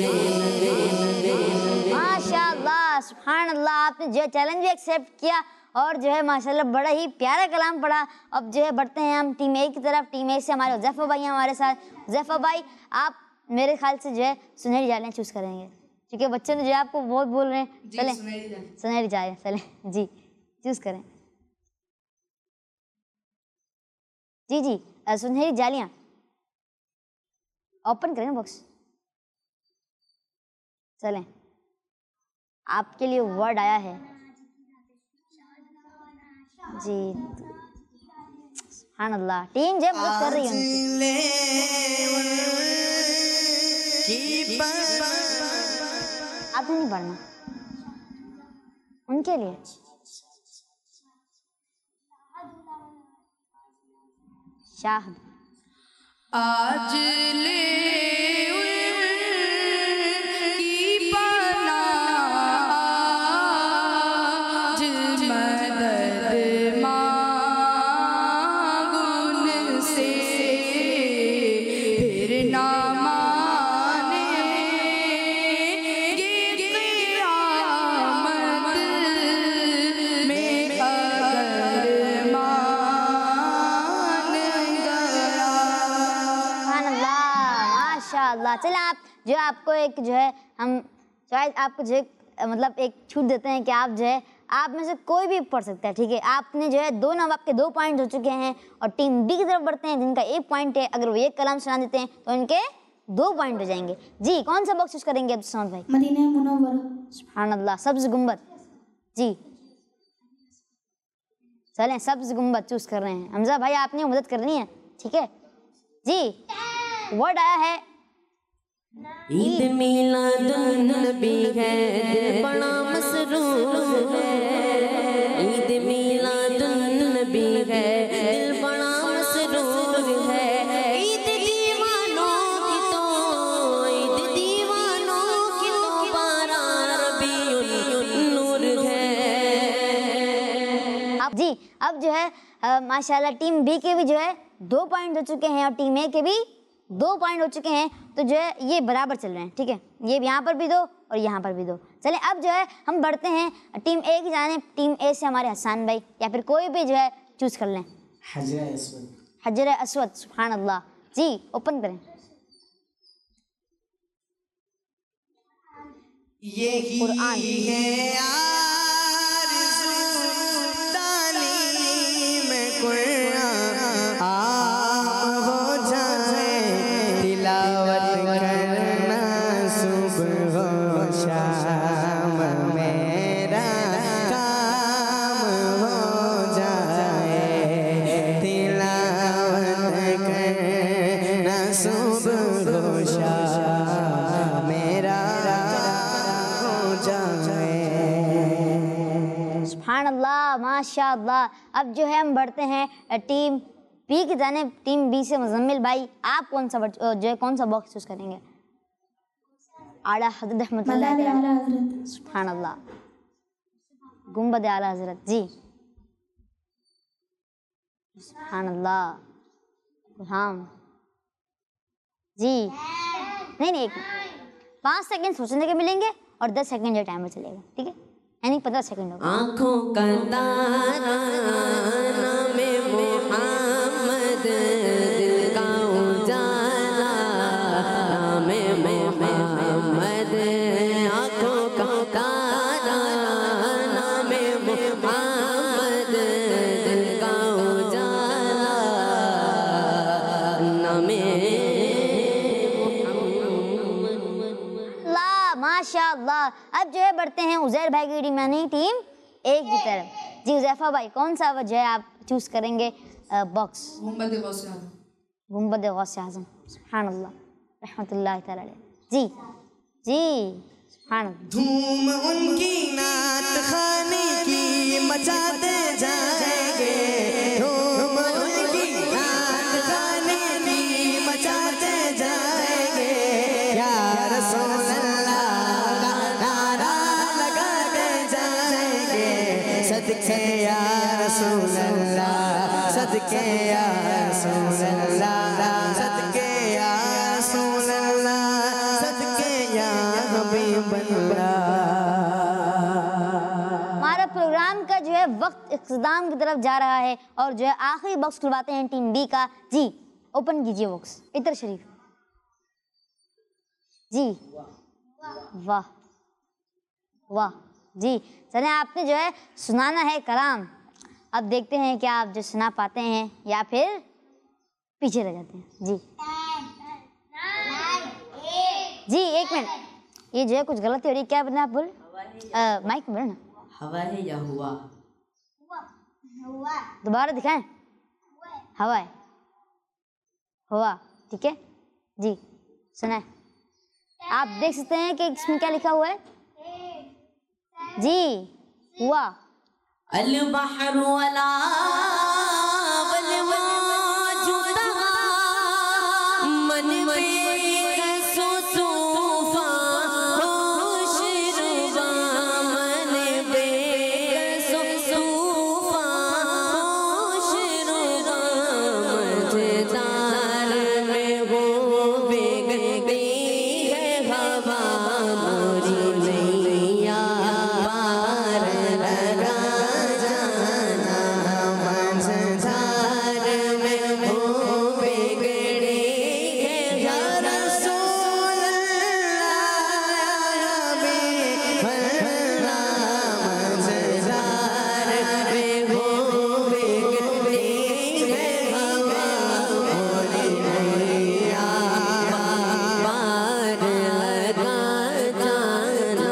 माशाअल्लाह, सुभान अल्लाह। आपने जो चैलेंज भी एक्सेप्ट किया और जो है माशाल्लाह बड़ा ही प्यारा कलाम पढ़ा। अब जो है बढ़ते हैं हम टीम ए की तरफ। टीम ए से हमारे हुज़ैफा भाई हैं हमारे साथ। हुज़ैफा भाई, आप मेरे ख्याल से जो है सुनहरी जालियाँ चूज़ करेंगे, क्योंकि बच्चे ने जो है आपको बहुत बोल रहे हैं। चलें सुनहरी जालियाँ, चलें जी चूज़ करें। जी जी अ, सुनहरी जालियाँ ओपन करें बॉक्स। चलें, आपके लिए वर्ड आया है। जी सुभान अल्लाह, टीम जब मदद कर रही है उनकी। आपने नहीं पढ़ना, उनके लिए। शाहद आज ले की पनाह, आज मदद मांगू उनसे, फिर ना मानेंगे क़यामत में अगर मान गया। सुभान अल्लाह, माशाअल्लाह। चले आप जो है आपको एक जो है हम शायद आपको जो है मतलब एक छूट देते हैं कि आप जो है आप में से कोई भी पढ़ सकता है। ठीक है, आपने जो है दो नाम, आपके दो पॉइंट हो चुके हैं और टीम बी की तरफ बढ़ते हैं जिनका एक पॉइंट है। अगर वो एक कलाम सुना देते हैं तो इनके दो पॉइंट हो जाएंगे। जी कौन सा बॉक्स यूज करेंगे अब्दुल समद भाई? मदीना मुनव्वरा। सुभान अल्लाह, सब्ज गुंबद। जी चलें, सब्ज गुंबद चूज कर रहे हैं। हमजा भाई आपने मदद करनी है। ठीक है जी, वर्ड आया है ईद मिलादुन नबी है, दिल बड़ा मसरूर है, ईद मिलादुन नबी है, दिल बड़ा मसरूर है, ईद दीवानों की तो, ईद दीवानों की तो बारा रबीउल नूर है। अब जी अब जो है अ, माशाल्लाह टीम बी के भी जो है दो पॉइंट हो चुके हैं और टीम ए के भी दो पॉइंट हो चुके हैं। तो जो है ये बराबर चल रहे हैं। ठीक है, ये यहाँ पर भी दो और यहाँ पर भी दो। चलें अब जो है हम बढ़ते हैं टीम ए की जाने। टीम ए से हमारे हसन भाई या फिर कोई भी जो है चूज कर लें। हजर अस्वद। हजर अस्वद, सुभान अल्लाह। जी ओपन करें। यही कुरान। है आरज़ू तालीम कुरान, आम हो सुभान अल्लाह, माशाअल्लाह। अब जो है हम बढ़ते हैं टीम बी की जानिब। टीम बी से मुजम्मिल भाई, आप कौन सा जो है कौन सा बॉक्स चूज करेंगे? आला हज़रत रहमतुल्लाह अलैह। सुभान अल्लाह, गुंबद आला हज़रत जी। सुभान अल्लाह। हाँ जी, नहीं नहीं, एक पाँच सेकंड सोचने के मिलेंगे और दस सेकंड जो टाइमर चलेगा, ठीक है? यानी पंद्रह सेकंड होगा। आँखों का तारा नामे मोहम्मद, दिल का उजाला नामे मोहम्मद, आँखों का तारा नामे मोहम्मद, दिल का उजाला नामे माशाअल्लाह। अब जो है बढ़ते हैं उजैर भाई की टीम यानी टीम एक की तरफ। जी उज़ैफा भाई, कौन सा जो है आप चूज करेंगे बॉक्स? गुंबद गौसे आज़म। गुंबद गौसे आज़म, सुभान अल्लाह रहमतुल्लाह तआला अलैह। जी जी, सुभान अल्लाह। धूम उनकी नात खाने की मचाते जाएंगे, धूम उनकी नात खाने की मचाते जाएंगे, या रसूल सदके या रसूल अल्लाह, सदके या रसूल अल्लाह, सदके या रसूल अल्लाह, सदके या हबीब अल्लाह। हमारा प्रोग्राम का जो है वक्त इख्तिताम की तरफ जा रहा है और जो है आखिरी बॉक्स खुलवाते हैं टीम बी का। जी ओपन कीजिए बॉक्स। इतर शरीफ जी, वाह वाह जी। चलें, आपने जो है सुनाना है कलाम। अब देखते हैं क्या आप जो सुना पाते हैं या फिर पीछे रह जाते हैं। जी जी, एक मिनट, ये जो है कुछ गलती हो रही है। क्या बना आप बोल? माइक में ना, हवा है या हुआ? दोबारा दिखाएं। हवा है, हुआ, ठीक है जी। सुनाए, आप देख सकते हैं कि इसमें क्या लिखा हुआ है जी। हुआ अल बहरु अला वल माजु तहा, मन में कसो तूफान होश रुबा, मन में कसो तूफान होश रुबा, मझदार में वो बेगती है हवा, मोरी मैया पार लगा जाना, मझदार में वो बिगड़ी है या रसूल अल्लाह, हबीब अल्लाह, मझदार में वो बिगड़ी है हवा, मोरी मैया पार लगा जाना।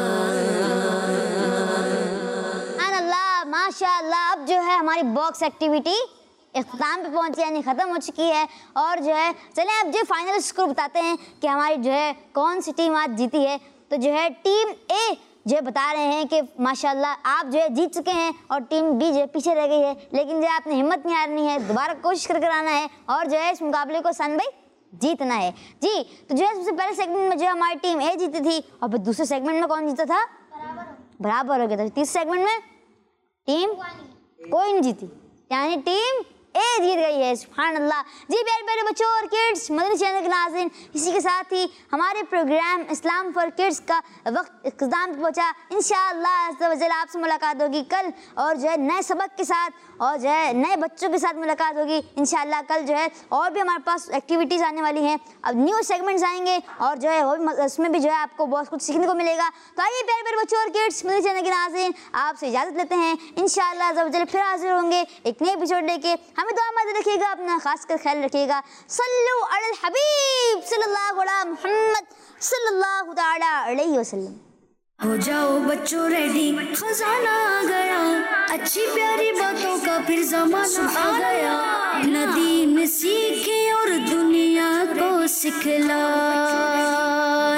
अल्लाह माशाअल्लाह। अब जो है हमारी बॉक्स एक्टिविटी इख्तिताम पे पहुंची यानी ख़त्म हो चुकी है और जो है चलें अब जो फाइनल स्कोर बताते हैं कि हमारी जो है कौन सी टीम आज जीती है। तो जो है टीम ए जो है बता रहे हैं कि माशाअल्लाह आप जो है जीत चुके हैं और टीम बी जो है पीछे रह गई है, लेकिन जो है आपने हिम्मत नहीं हारनी है, दोबारा कोशिश कर कर आना है और जो है इस मुकाबले को सन भाई जीतना है जी। तो जो है सबसे पहले सेगमेंट में जो हमारी टीम ए जीती थी और फिर दूसरे सेगमेंट में कौन जीता था? बराबर हो गया था। तीसरे सेगमेंट में टीम कोई नहीं जीती यानी टीम ए जीत गई है। सुभान अल्लाह जी। प्यारे प्यारे बच्चों और किड्स, मदनी चैनल के नाज़रीन, इसी के साथ ही हमारे प्रोग्राम इस्लाम फॉर किड्स का वक्त इख्तिताम पे पहुंचा। इंशाअल्लाह अज़्ज़ा वजल आपसे मुलाकात होगी कल और जो है नए सबक के साथ और जो है नए बच्चों के साथ मुलाकात होगी इंशाअल्लाह कल। जो है और भी हमारे पास एक्टिविटीज़ आने वाली हैं, अब न्यू सेगमेंट्स आएंगे और जो है उसमें भी जो है आपको बहुत कुछ सीखने को मिलेगा। तो आइए प्यारे प्यारे बच्चों और किड्स, मदनी चैनल के नाज़रीन, आपसे इजाज़त लेते हैं। इंशाअल्लाह अज़्ज़ा वजल फिर हाजिर होंगे एक नए एपिसोड लेके। हमें दुआ में रखिएगा, अपना खास कर ख्याल रखिएगा। सल्लु अलल हबीब सल्लल्लाहु अला मुहम्मद सल्लल्लाहु तआला अलैहि वसल्लम। हो जाओ बच्चों रेडी, खजाना आ गया, अच्छी प्यारी बातों का फिर जमाना आ गया। नदी में सीखे और दुनिया को सिखलाए।